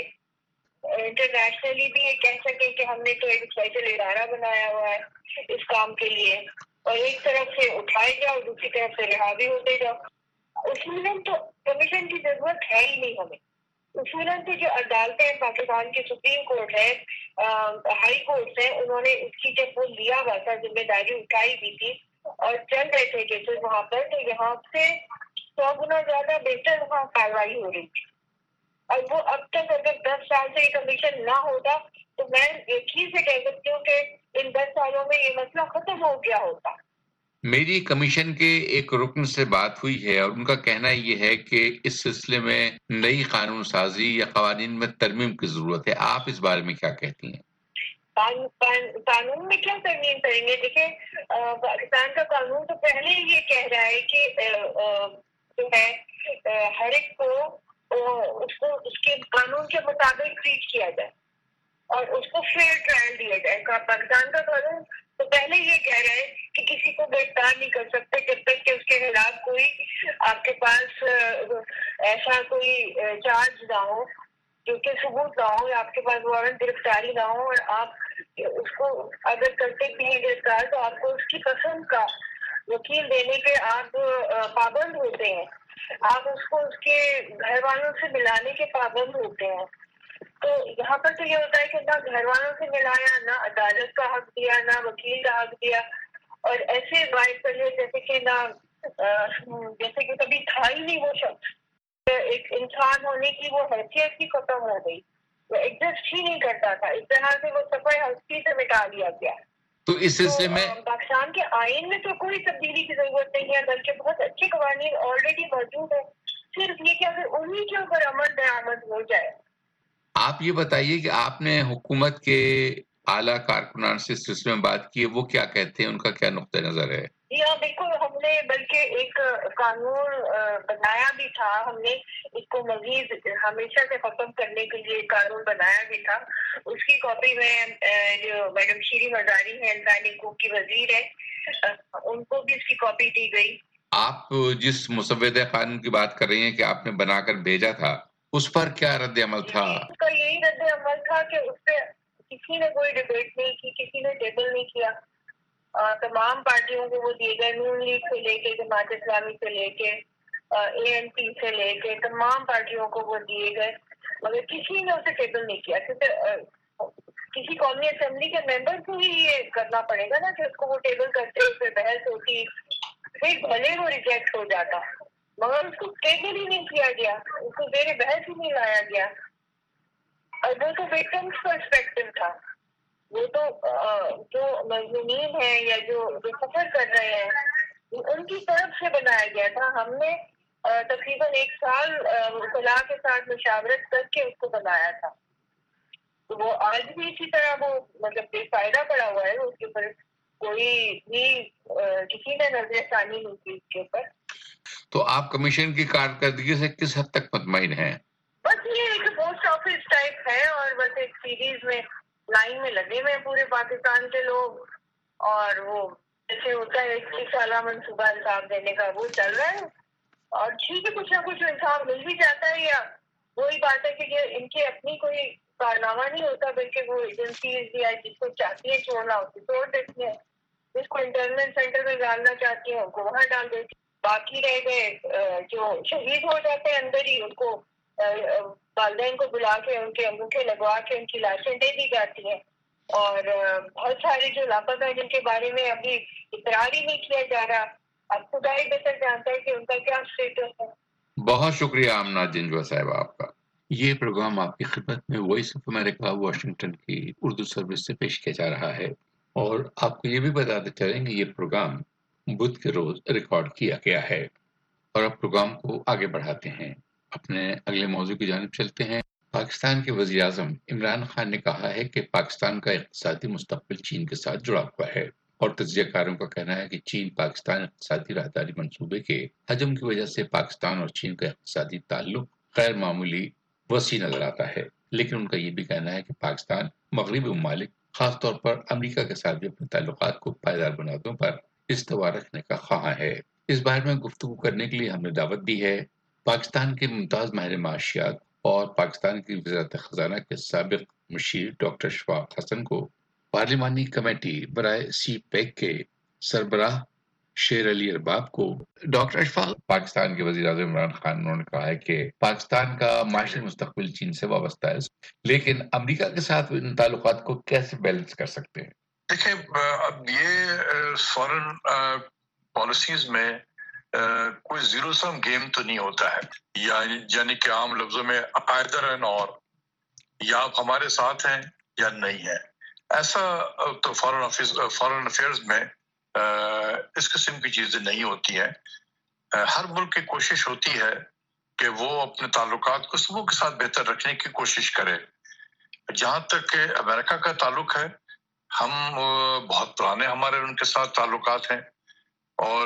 انٹرنیشنلی بھی یہ کہہ سکے کہ ہم نے تو ایک سائیکل ادارہ بنایا ہوا ہے اس کام کے لیے, اور ایک طرف سے اٹھائے جاؤ, دوسری طرف سے رہا بھی ہوتے جاؤ. اصولاً تو کمیشن کی ضرورت ہے ہی نہیں ہمیں. اصولاً تو جو عدالتیں پاکستان کی سپریم کورٹ ہے, ہائی کورٹ ہے, انہوں نے اس کی جب وہ لیا ہوا تھا ذمہ داری اٹھائی بھی تھی اور چل رہے تھے کیسز وہاں پر, تو یہاں سے سو گنا زیادہ بہتر وہاں کاروائی ہو رہی تھی. اور وہ اب تک اگر دس سال سے یہ کمیشن نہ ہوتا تو میں یقین سے کہہ سکتی ہوں کہ ان دس سالوں میں یہ مسئلہ ختم ہو گیا ہوتا. میری کمیشن کے ایک رکن سے بات ہوئی ہے اور ان کا کہنا یہ ہے کہ اس سلسلے میں نئی قانون سازی یا قوانین میں ترمیم کی ضرورت ہے. آپ اس بارے میں کیا کہتی ہیں؟ قانون میں کیا ترمیم کریں گے؟ دیکھیں پاکستان کا قانون تو پہلے ہی یہ کہہ رہا ہے کہ جو ہے ہر ایک کو اس کو اس کے قانون کے مطابق ٹریٹ کیا جائے اور اس کو فیئر ٹرائل دیا جائے. پاکستان کا قانون تو پہلے یہ کہہ رہا ہے کہ کسی کو گرفتار نہیں کر سکتے جب تک کہ اس کے خلاف کوئی آپ کے پاس ایسا کوئی چارج نہ ہو جو کہ ثبوت نہ ہو، آپ کے پاس وارنٹ گرفتاری نہ ہو، اور آپ اس کو اگر کرتے بھی ہیں گرفتار تو آپ کو اس کی پسند کا وکیل دینے کے آپ پابند ہوتے ہیں، آپ اس کو اس کے گھر والوں سے ملانے کے پابند ہوتے ہیں. تو یہاں پر تو یہ ہوتا ہے کہ نہ گھر والوں سے ملایا، نہ عدالت کا حق دیا، نہ وکیل کا حق دیا، اور ایسے وائٹ کر لیا جیسے کہ نہ جیسے کہ کبھی تھا ہی نہیں وہ شخص. ایک انسان ہونے کی وہ حیثیت ہی ختم ہو گئی، وہ ایگزسٹ ہی نہیں کرتا تھا، اس طرح سے وہ سفر ہستی سے مٹا دیا گیا. تو اس سلسلے میں پاکستان کے آئین میں تو کوئی تبدیلی کی ضرورت نہیں ہے، بلکہ بہت اچھے قوانین آلریڈی موجود ہیں. صرف یہ کہ اگر انہیں کے اوپر عمل درآمد ہو جائے. آپ یہ بتائیے کہ آپ نے حکومت کے اعلیٰ کارکنان سے اس سلسلے میں بات کی ہے، وہ کیا کہتے ہیں، ان کا کیا نقطہ نظر ہے؟ جی ہاں بالکل، ہم نے بلکہ ایک قانون بنایا بھی تھا، ہم نے اس کو مزید ہمیشہ سے ختم کرنے کے لیے قانون بنایا بھی تھا. اس کی کاپی میں جو میڈم شیریں مزاری ہیں، انسانی حقوق کی وزیر ہے، ان کو بھی اس کی کاپی دی گئی. آپ جس مسودہ قانون کی بات کر رہی ہیں کہ آپ نے بنا کر بھیجا تھا، اس پر کیا رد عمل تھا؟ اس کا یہی رد عمل تھا کہ اس پہ کسی نے کوئی ڈبیٹ نہیں کی، کسی نے ٹیبل نہیں کیا. تمام پارٹیوں کو وہ دیے گئے، نون لیگ سے لے کے جماعت اسلامی سے لے کے اے این پی سے لے کے تمام پارٹیوں کو وہ دیے گئے، مگر کسی نے اسے ٹیبل نہیں کیا. کیونکہ کسی قومی اسمبلی کے ممبر کو ہی یہ کرنا پڑے گا نا کہ اس کو وہ ٹیبل کرتے، اس پہ بحث ہوتی، پھر بھلے وہ ریجیکٹ ہو جاتا، مگر اس کو ٹیبل ہی نہیں کیا گیا، اس کو زیر بحث ہی نہیں لایا گیا. اور وہ تو وکٹمس پرسپیکٹو تھا، وہ تو جو مظلومین ہیں یا جو جو سفر کر رہے ہیں ان کی طرف سے بنایا گیا تھا. ہم نے تقریباً ایک سال وکلاء کے ساتھ مشاورت کر کے اس کو بنایا تھا. تو وہ آج بھی اسی طرح وہ مطلب بے فائدہ پڑا ہوا ہے، اس کے اوپر کوئی بھی کسی نے نظر ثانی نہیں کی اس کے اوپر. تو آپ کمیشن کی کارکردگی سے کس حد تک مطمئن ہیں؟ بس یہ ایک پوسٹ آفس ٹائپ ہے، اور بس ایک سیریز میں لائن میں لگے ہوئے پورے پاکستان کے لوگ، اور وہ جیسے ہوتا ہے ایک سالہ منصوبہ انصاف دینے کا وہ چل رہا ہے. اور ٹھیک ہے، کچھ نہ کچھ انصاف مل بھی جاتا ہے، یا وہی بات ہے کہ یہ ان کے اپنی کوئی کارنامہ نہیں ہوتا، بلکہ وہ ایجنسیز یا جس کو چاہتی ہے چھوڑنا اس کو چھوڑ دیتی ہیں، جس کو انٹرنمنٹ سینٹر میں ڈالنا چاہتی ہیں ان کو وہاں ڈال دیتی. باقی رہ گئے جو شہید ہو جاتے ہیں اندر ہی، ان کو والدین کو بلا کے ان کے انگوٹھے لگوا کے ان کی لاشیں دے دی جاتی ہیں. اور بہت سارے جو لاپتہ ہیں جن کے بارے میں ابھی اقرار ہی نہیں کیا جا رہا، اب خدا ہی بہتر جانتا ہے کہ ان کا کیا اسٹیٹس ہے. بہت شکریہ آمنہ جنجوہ صاحبہ آپ کا. یہ پروگرام آپ کی خدمت میں وائس آف امریکہ واشنگٹن کی اردو سروس سے پیش کیا جا رہا ہے، اور آپ کو یہ بھی بتاتے چلیں گے یہ پروگرام بدھ کے روز ریکارڈ کیا گیا ہے. اور اب پروگرام کو آگے بڑھاتے ہیں، اپنے اگلے موضوع کی جانب چلتے ہیں. پاکستان کے وزیر اعظم عمران خان نے کہا ہے کہ پاکستان کا اقتصادی مستقبل چین کے ساتھ جڑا ہوا ہے، اور تجزیہ کاروں کا کہنا ہے کہ چین پاکستان اقتصادی راہداری منصوبے کے حجم کی وجہ سے پاکستان اور چین کا اقتصادی تعلق غیر معمولی وسیع نظر آتا ہے. لیکن ان کا یہ بھی کہنا ہے کہ پاکستان مغربی ممالک خاص طور پر امریکہ کے ساتھ بھی اپنے تعلقات کو پائیدار بنیادوں پر استوار رکھنے کا خواہاں ہے. اس بارے میں گفتگو کرنے کے لیے ہم نے دعوت دی ہے پاکستان کے ممتاز ماہر معاشیات اور پاکستان کی وزارت خزانہ کے سابق مشیر ڈاکٹر اشفاق حسن کو. پارلیمانی کمیٹی برائے سی پیک کے سربراہ شیر علی ارباب کو. ڈاکٹر اشفاق، پاکستان کے وزیر اعظم عمران خان انہوں نے کہا ہے کہ پاکستان کا معاشی مستقبل چین سے وابستہ ہے، لیکن امریکہ کے ساتھ ان تعلقات کو کیسے بیلنس کر سکتے ہیں؟ دیکھیں، اب یہ فورن پالیسیز میں کوئی زیرو سم گیم تو نہیں ہوتا ہے، یعنی کہ عام لفظوں میں آئدر اینڈ اور، یا آپ ہمارے ساتھ ہیں یا نہیں ہے. ایسا تو فارن افیئرز فارن افیئرز میں اس قسم کی چیزیں نہیں ہوتی ہیں. ہر ملک کی کوشش ہوتی ہے کہ وہ اپنے تعلقات کو سبوں کے ساتھ بہتر رکھنے کی کوشش کرے. جہاں تک کہ امریکہ کا تعلق ہے، ہم بہت پرانے ہمارے ان کے ساتھ تعلقات ہیں، اور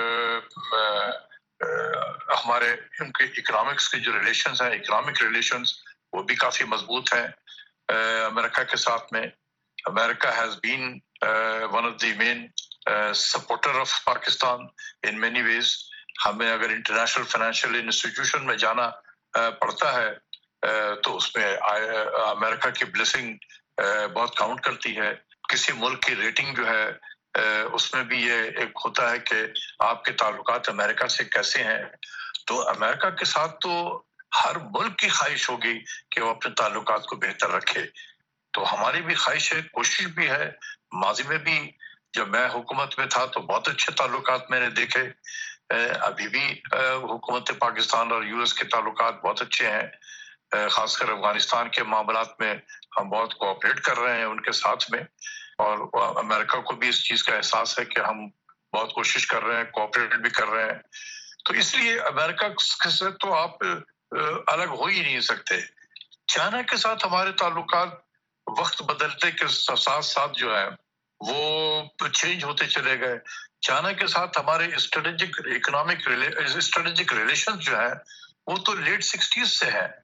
ہمارے ان کے اکنامکس کے جو ریلیشنز ہیں، اکنامک ریلیشنز وہ بھی کافی مضبوط ہیں امریکہ کے ساتھ میں. America has been one of the main supporter of Pakistan in many ways. ہمیں اگر انٹرنیشنل فائنینشیل انسٹیٹیوشن میں جانا پڑتا ہے تو اس میں امریکہ کی بلیسنگ بہت کاؤنٹ کرتی ہے. کسی ملک کی ریٹنگ جو ہے اس میں بھی یہ ایک ہوتا ہے کہ آپ کے تعلقات امریکہ سے کیسے ہیں. تو امریکہ کے ساتھ تو ہر ملک کی خواہش ہوگی کہ وہ اپنے تعلقات کو بہتر رکھے. تو ہماری بھی خواہش ہے, کوشش بھی ہے. ماضی میں بھی جب میں حکومت میں تھا تو بہت اچھے تعلقات میں نے دیکھے. ابھی بھی حکومت پاکستان اور یو ایس کے تعلقات بہت اچھے ہیں. خاص کر افغانستان کے معاملات میں ہم بہت کوآپریٹ کر رہے ہیں ان کے ساتھ میں, اور امریکہ کو بھی اس چیز کا احساس ہے کہ ہم بہت کوشش کر رہے ہیں, کوآپریٹ بھی کر رہے ہیں. تو اس لیے امریکہ سے تو آپ الگ ہو ہی نہیں سکتے. چائنا کے ساتھ ہمارے تعلقات وقت بدلتے کے ساتھ ساتھ جو ہے وہ چینج ہوتے چلے گئے. چائنا کے ساتھ ہمارے اسٹریٹجک اکنامک اسٹریٹجک ریلیشن جو ہے وہ تو لیٹ سکسٹیز سے ہے,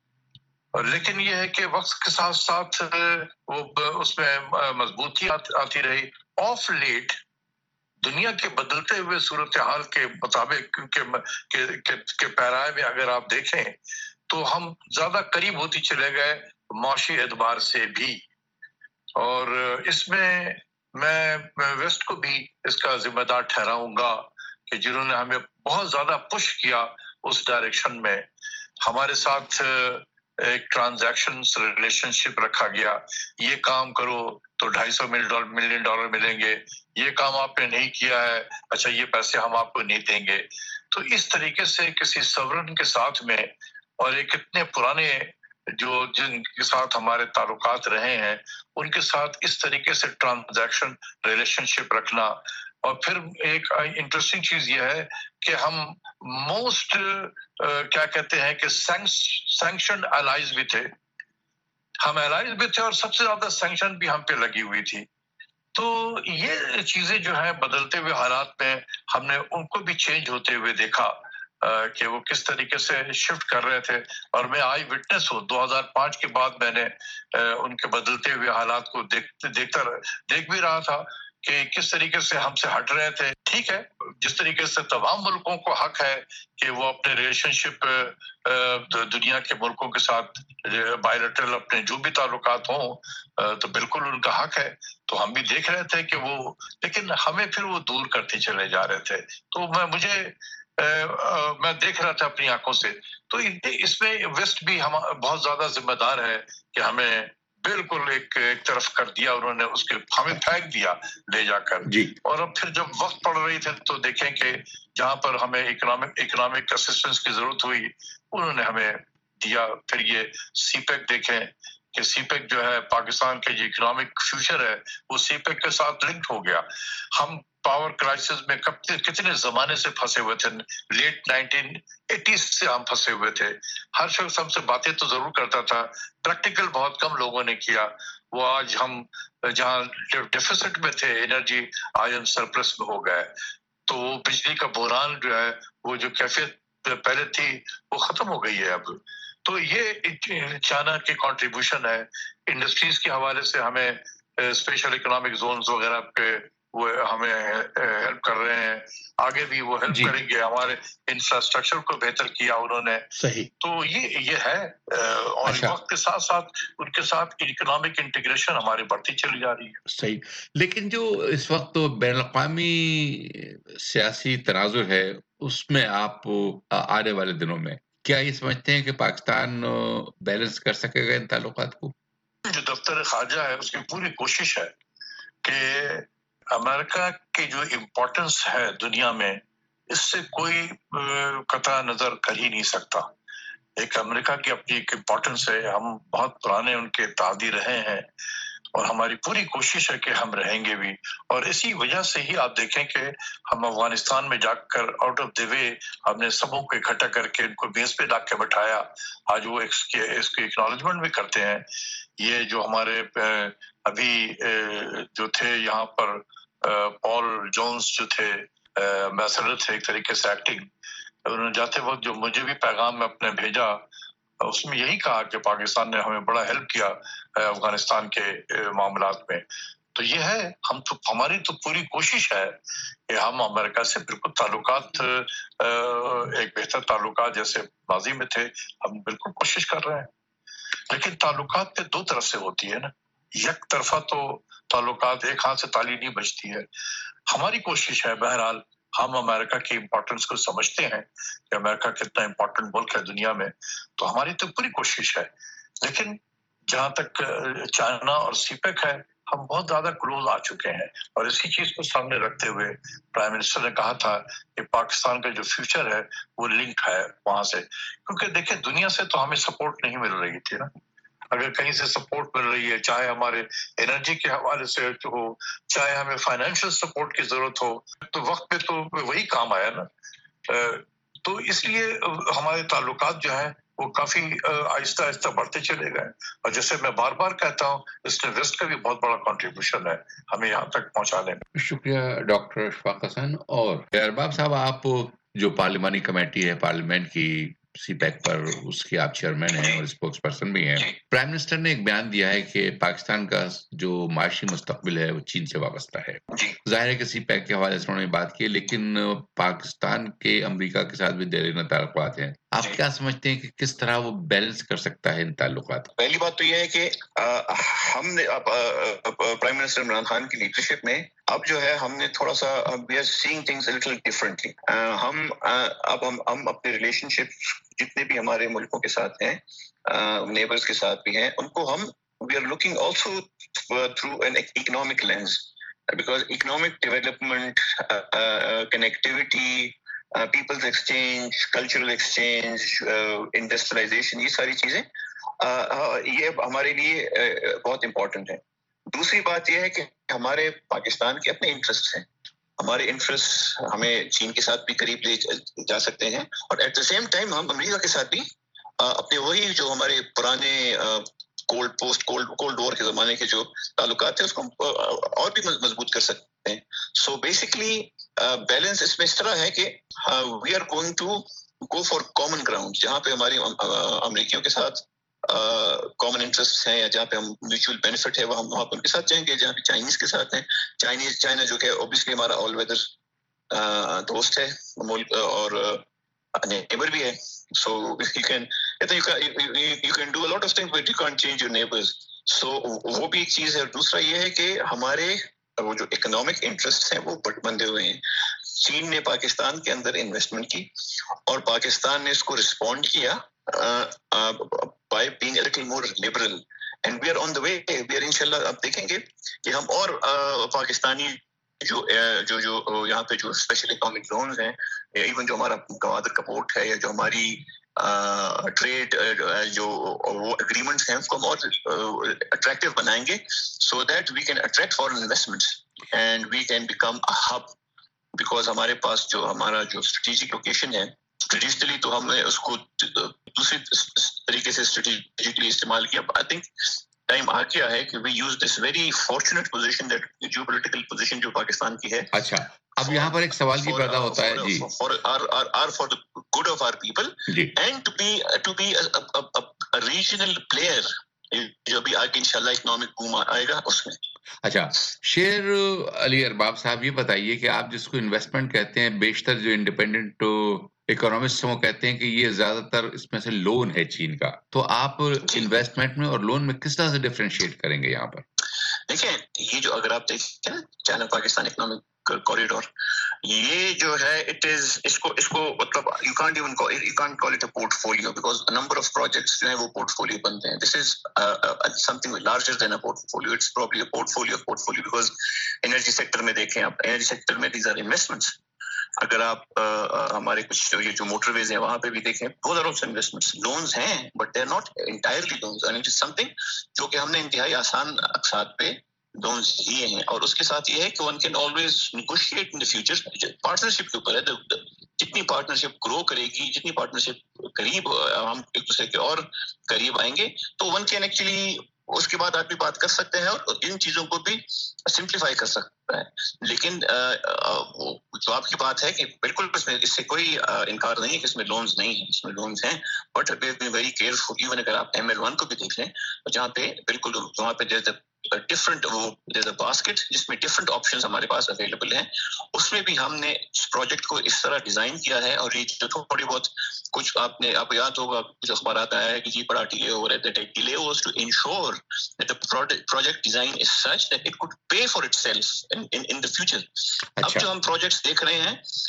لیکن یہ ہے کہ وقت کے ساتھ ساتھ وہ اس میں مضبوطی آتی رہی. آف لیٹ دنیا کے بدلتے ہوئے صورتحال کے مطابق کے پیرائے میں اگر آپ دیکھیں تو ہم زیادہ قریب ہوتی چلے گئے معاشی اعتبار سے بھی. اور اس میں میں ویسٹ کو بھی اس کا ذمہ دار ٹھہراؤں گا کہ جنہوں نے ہمیں بہت زیادہ پش کیا اس ڈائریکشن میں. ہمارے ساتھ ایک ٹرانزیکشن ریلیشن شپ رکھا گیا, یہ کام کرو تو ڈھائی سو ملین ڈالر ملیں گے, یہ کام آپ نے نہیں کیا ہے اچھا یہ پیسے ہم آپ کو نہیں دیں گے. تو اس طریقے سے کسی سورن کے ساتھ میں اور ایک اتنے پرانے جو جن کے ساتھ ہمارے تعلقات رہے ہیں ان کے ساتھ اس طریقے سے ٹرانزیکشن ریلیشن شپ رکھنا. اور پھر ایک انٹرسٹنگ چیز یہ ہے کہ ہم موسٹ کیا کہتے ہیں کہ سینکشن الائز بھی تھے, ہم الائز بھی تھے اور سب سے زیادہ سینکشن بھی ہم پہ لگی ہوئی تھی. تو یہ چیزیں جو ہیں بدلتے ہوئے حالات میں ہم نے ان کو بھی چینج ہوتے ہوئے دیکھا کہ وہ کس طریقے سے شفٹ کر رہے تھے. اور میں آئی وٹنس ہوں, دو ہزار پانچ کے بعد میں نے ان کے بدلتے ہوئے حالات کو دیکھتے دیکھتا دیکھ بھی رہا تھا کہ کس طریقے سے ہم سے ہٹ رہے تھے. ٹھیک ہے, جس طریقے سے تمام ملکوں کو حق ہے کہ وہ اپنے ریلیشن شپ دنیا کے ملکوں کے ساتھ بائیلیٹرل اپنے جو بھی تعلقات ہوں تو بالکل ان کا حق ہے. تو ہم بھی دیکھ رہے تھے کہ وہ, لیکن ہمیں پھر وہ دور کرتے چلے جا رہے تھے. تو میں مجھے میں دیکھ رہا تھا اپنی آنکھوں سے. تو اس میں ویسٹ بھی ہم بہت زیادہ ذمہ دار ہے کہ ہمیں بالکل ایک ایک طرف کر دیا انہوں نے, اس کے ہمیں پھینک دیا لے جا کر جی. اور اب پھر جب وقت پڑ رہی تھی تو دیکھیں کہ جہاں پر ہمیں اکنامک اکنامک اسسٹنس کی ضرورت ہوئی انہوں نے ہمیں دیا. پھر یہ سی پیک دیکھیں کہ سی پیک جو ہے پاکستان کے جو اکنامک فیوچر ہے وہ سی پیک کے ساتھ لنکڈ ہو گیا. ہم پاور کرائسس میں کب کتنے زمانے سے پھنسے ہوئے تھے, لیٹ نائنٹین ایٹیز سے ہم پھنسے ہوئے تھے. ہر شخص ہم سے باتیں تو ضرور کرتا تھا, پریکٹیکل بہت کم لوگوں نے کیا. وہ آج ہم جہاں ڈیفیسٹ میں تھے انرجی آج ہم سرپلس میں ہو گئے. تو وہ بجلی کا بحران جو ہے وہ جو کیفیت پہلے تھی وہ ختم ہو گئی ہے اب. تو یہ چائنا کی کنٹریبیوشن ہے. انڈسٹریز کے حوالے سے ہمیں اسپیشل اکنامک زونز وغیرہ پہ وہ ہمیں ہیلپ کر رہے ہیں, آگے بھی وہ ہیلپ جی. کریں گے. ہمارے انفراسٹرکچر کو بہتر کیا انہوں نے. صحیح. تو یہ یہ ہے, اور اچھا. وقت کے ساتھ ساتھ ان کے ساتھ اکنامک انٹیگریشن ہماری بڑھتی چلی جا رہی ہے. صحیح. لیکن جو اس وقت بین الاقوامی سیاسی تناظر ہے اس میں آپ آنے والے دنوں میں کیا یہ سمجھتے ہیں کہ پاکستان بیلنس کر سکے گا ان تعلقات کو؟ جو دفتر خارجہ ہے اس کی پوری کوشش ہے کہ امریکہ کی جو امپورٹنس ہے دنیا میں اس سے کوئی قطع نظر کر ہی نہیں سکتا. ایک امریکہ کی اپنی ایک امپورٹنس ہے, ہم بہت پرانے ان کے اتحادی رہے ہیں اور ہماری پوری کوشش ہے کہ ہم رہیں گے بھی. اور اسی وجہ سے ہی آپ دیکھیں کہ ہم افغانستان میں جا کر آؤٹ آف دی وے ہم نے سبوں کو اکٹھا کر کے ان کو بیس پہ لا کے بٹھایا. آج وہ اس کے اس کی اکنالجمنٹ بھی کرتے ہیں. یہ جو ہمارے ابھی جو تھے یہاں پر پال جونز جو تھے ایمبیسڈر تھے ایک طریقے سے ایکٹنگ, انہوں نے جاتے وقت جو مجھے بھی پیغام میں اپنے بھیجا اس میں یہی کہا کہ پاکستان نے ہمیں بڑا ہیلپ کیا افغانستان کے معاملات میں. تو یہ ہے ہم تو ہماری تو پوری کوشش ہے کہ ہم امریکہ سے بالکل تعلقات ایک بہتر تعلقات جیسے ماضی میں تھے ہم بالکل کوشش کر رہے ہیں، لیکن تعلقات پہ دو طرف سے ہوتی ہے نا، یک طرفہ تو تعلقات ایک ہاتھ سے تالی نہیں بجتی ہے. ہماری کوشش ہے بہرحال ہم امریکہ کی امپورٹنس کو سمجھتے ہیں کہ امریکہ کتنا امپورٹنٹ ملک ہے دنیا میں، تو ہماری تو پوری کوشش ہے. لیکن جہاں تک چائنا اور سی پیک ہے ہم بہت زیادہ کلوز آ چکے ہیں، اور اسی چیز کو سامنے رکھتے ہوئے پرائم منسٹر نے کہا تھا کہ پاکستان کا جو فیوچر ہے وہ لنک ہے وہاں سے، کیونکہ دیکھیں دنیا سے تو ہمیں سپورٹ نہیں مل رہی تھی نا. اگر کہیں سے سپورٹ مل رہی ہے، چاہے ہمارے انرجی کے حوالے سے ہو، چاہے ہمیں فائنینشیل سپورٹ کی ضرورت ہو، تو وقت پہ تو وہی کام آیا نا. تو اس لیے ہمارے تعلقات جو ہیں وہ کافی آہستہ آہستہ بڑھتے چلے گئے، اور جیسے میں بار بار کہتا ہوں اس میں ویسٹ کا بھی بہت بڑا کنٹریبیوشن ہے ہمیں یہاں تک پہنچانے میں. شکریہ ڈاکٹر اشفاق حسن. اور ارباب صاحب، آپ جو پارلیمانی کمیٹی ہے پارلیمنٹ کی سی پیک پر، اس کے آپ چیئرمین ہیں اور اسپوکس پرسن بھی ہیں. پرائم منسٹر نے ایک بیان دیا ہے کہ پاکستان کا جو معاشی مستقبل ہے وہ چین سے وابستہ ہے. ظاہر ہے کہ سی پیک کے حوالے سے انہوں نے بات کی، لیکن پاکستان کے امریکہ کے ساتھ بھی دیرینہ تعلقات ہیں. آپ کیا سمجھتے ہیں کہ کس طرح وہ بیلنس کر سکتا ہے ان تعلقات؟ پہلی بات تو یہ ہے کہ ہم نے پرائم منسٹر عمران خان کی لیڈرشپ میں اب جو ہے ہم نے تھوڑا سا we are seeing things a little differently. ہم اب ہم ہم اپنے ریلیشن شپ جتنے بھی ہمارے ملکوں کے ساتھ ہیں، نیبرز کے ساتھ بھی ہیں، ان کو ہم we are looking also through an economic lens, because economic development, connectivity, people's exchange, cultural exchange, industrialisation, یہ ساری چیزیں یہ ہمارے لیے بہت امپورٹنٹ ہے. دوسری بات یہ ہے کہ ہمارے پاکستان کے اپنے انٹرسٹ ہیں، ہمارے انٹرسٹ ہمیں چین کے ساتھ بھی قریب لے جا سکتے ہیں، اور ایٹ دا سیم ٹائم ہم امریکہ کے ساتھ بھی اپنے وہی جو ہمارے پرانے cold post cold cold war کے زمانے کے جو تعلقات ہیں اس کو اور بھی مضبوط کر سکتے ہیں. سو بیسکلی بیلنس اس میں اس طرح ہے کہ we are going to go for common ground, جہاں پہ ہماری امریکیوں کے ساتھ کامن انٹرسٹ ہیں یا جہاں پہ ہم میوچل بینیفٹ ہے وہ ہم وہاں پہ ان کے ساتھ جائیں گے. جہاں پہ چائنیز کے ساتھ ہیں، چائنیز چائنا جو کہ اوبیسلی ہمارا آل ویدر دوست ہے ملک اور نیبر بھی ہے. So you can you can do a lot of things but you can't change your neighbours. So وہ بھی ایک چیز ہے. دوسرا یہ ہے کہ ہمارے وہ جو اکنامک انٹرسٹ ہیں وہ بندے ہوئے ہیں. چین نے پاکستان کے اندر انویسٹمنٹ کی اور پاکستان نے اس کو رسپونڈ کیا by being a little more liberal, and we are on the way. We are inshallah اب دیکھیں گے کہ ہم اور پاکستانی جو جو جو یہاں پہ جو اسپیشل اکنامک زونز ہیں، ایون جو ہمارا گوادر کا پورٹ ہے یا جو ہماری ٹریڈ جو وہ اگریمنٹس ہیں اس کو ہم اور اٹریکٹیو بنائیں گے، so that we can attract foreign investments and we can become a hub. Because ہمارے پاس جو ہمارا جو اسٹریٹجک لوکیشن ہے ٹریڈیشنلی تو ہم نے اس کو دوسری طریقے سے اسٹریٹجکلی استعمال کیا. آئی تھنک ٹائم آ گیا ہے کہ we use this very fortunate position that geopolitical position جو پاکستان کی ہے. اچھا، اب یہاں پر ایک سوال بھی پیدا ہوتا ہے جی، for our for the good of our people and to be to be regional player جو بھی آگے انشاءاللہ اکنامک بوم آئے گا اس میں. اچھا، شیر علی ارباب صاحب یہ بتائیے کہ آپ جس کو انویسٹمنٹ کہتے ہیں، بیشتر جو انڈیپینڈنٹ اکونومسٹ وہ کہتے ہیں کہ یہ زیادہ تر اس میں سے لون ہے چین کا، تو آپ انویسٹمنٹ میں اور لون میں کس طرح سے ڈفرینشیٹ کریں گے یہاں پر؟ دیکھیں یہ جو اگر آپ دیکھیں نا چائنا پاکستان اکنامک کوریڈور، یہ جو ہے اٹ از اس کو اس کو مطلب you can't even you can't call it a portfolio because number of projects جو ہیں وہ پورٹ فولیو بنتے ہیں. This is something larger than a portfolio. It's probably a portfolio of portfolio because energy sector میں دیکھیں آپ، energy sector میں these are investments. اگر آپ ہمارے کچھ یہ جو موٹر ویز ہیں وہاں پہ بھی دیکھیں بہت سارے انویسٹمنٹس لونز ہیں but they are not entirely loans and it is something جو کہ ہم نے انتہائی آسان اقساط پہ لونز لیے ہیں. اور اس کے ساتھ یہ ہے کہ one can always negotiate in the future. Partnership کے اوپر ہے، جتنی پارٹنرشپ گرو کرے گی، جتنی پارٹنرشپ قریب ہم ایک دوسرے کے اور قریب آئیں گے تو ون کین ایکچولی اس کے بعد آدمی بات کر سکتے ہیں اور ان چیزوں کو بھی سمپلیفائی کر سکتا ہے. لیکن جو آپ کی بات ہے کہ بالکل اس میں اس سے کوئی انکار نہیں ہے کہ اس میں لونز نہیں ہیں، اس میں لونز ہیں but we have been very careful. Even اگر آپ ایم ایل ون کو بھی دیکھ لیں جہاں پہ بالکل وہاں پہ ڈفرنٹ وہ there's a basket جس میں ڈفرنٹ آپشنز ہمارے پاس اویلیبل ہیں. اس میں بھی ہم نے اس پروجیکٹ کو اس طرح ڈیزائن کیا ہے. اور یہ جو تھوڑی بہت کچھ آپ نے آپ یاد ہوگا کچھ اخبارات آیا ہے کہ جی بڑا ڈیلے ہو رہا ہے. that delay was to ensure that the project project design is such that it could pay for itself in in, in the future. اب جو ہم پروجیکٹس دیکھ رہے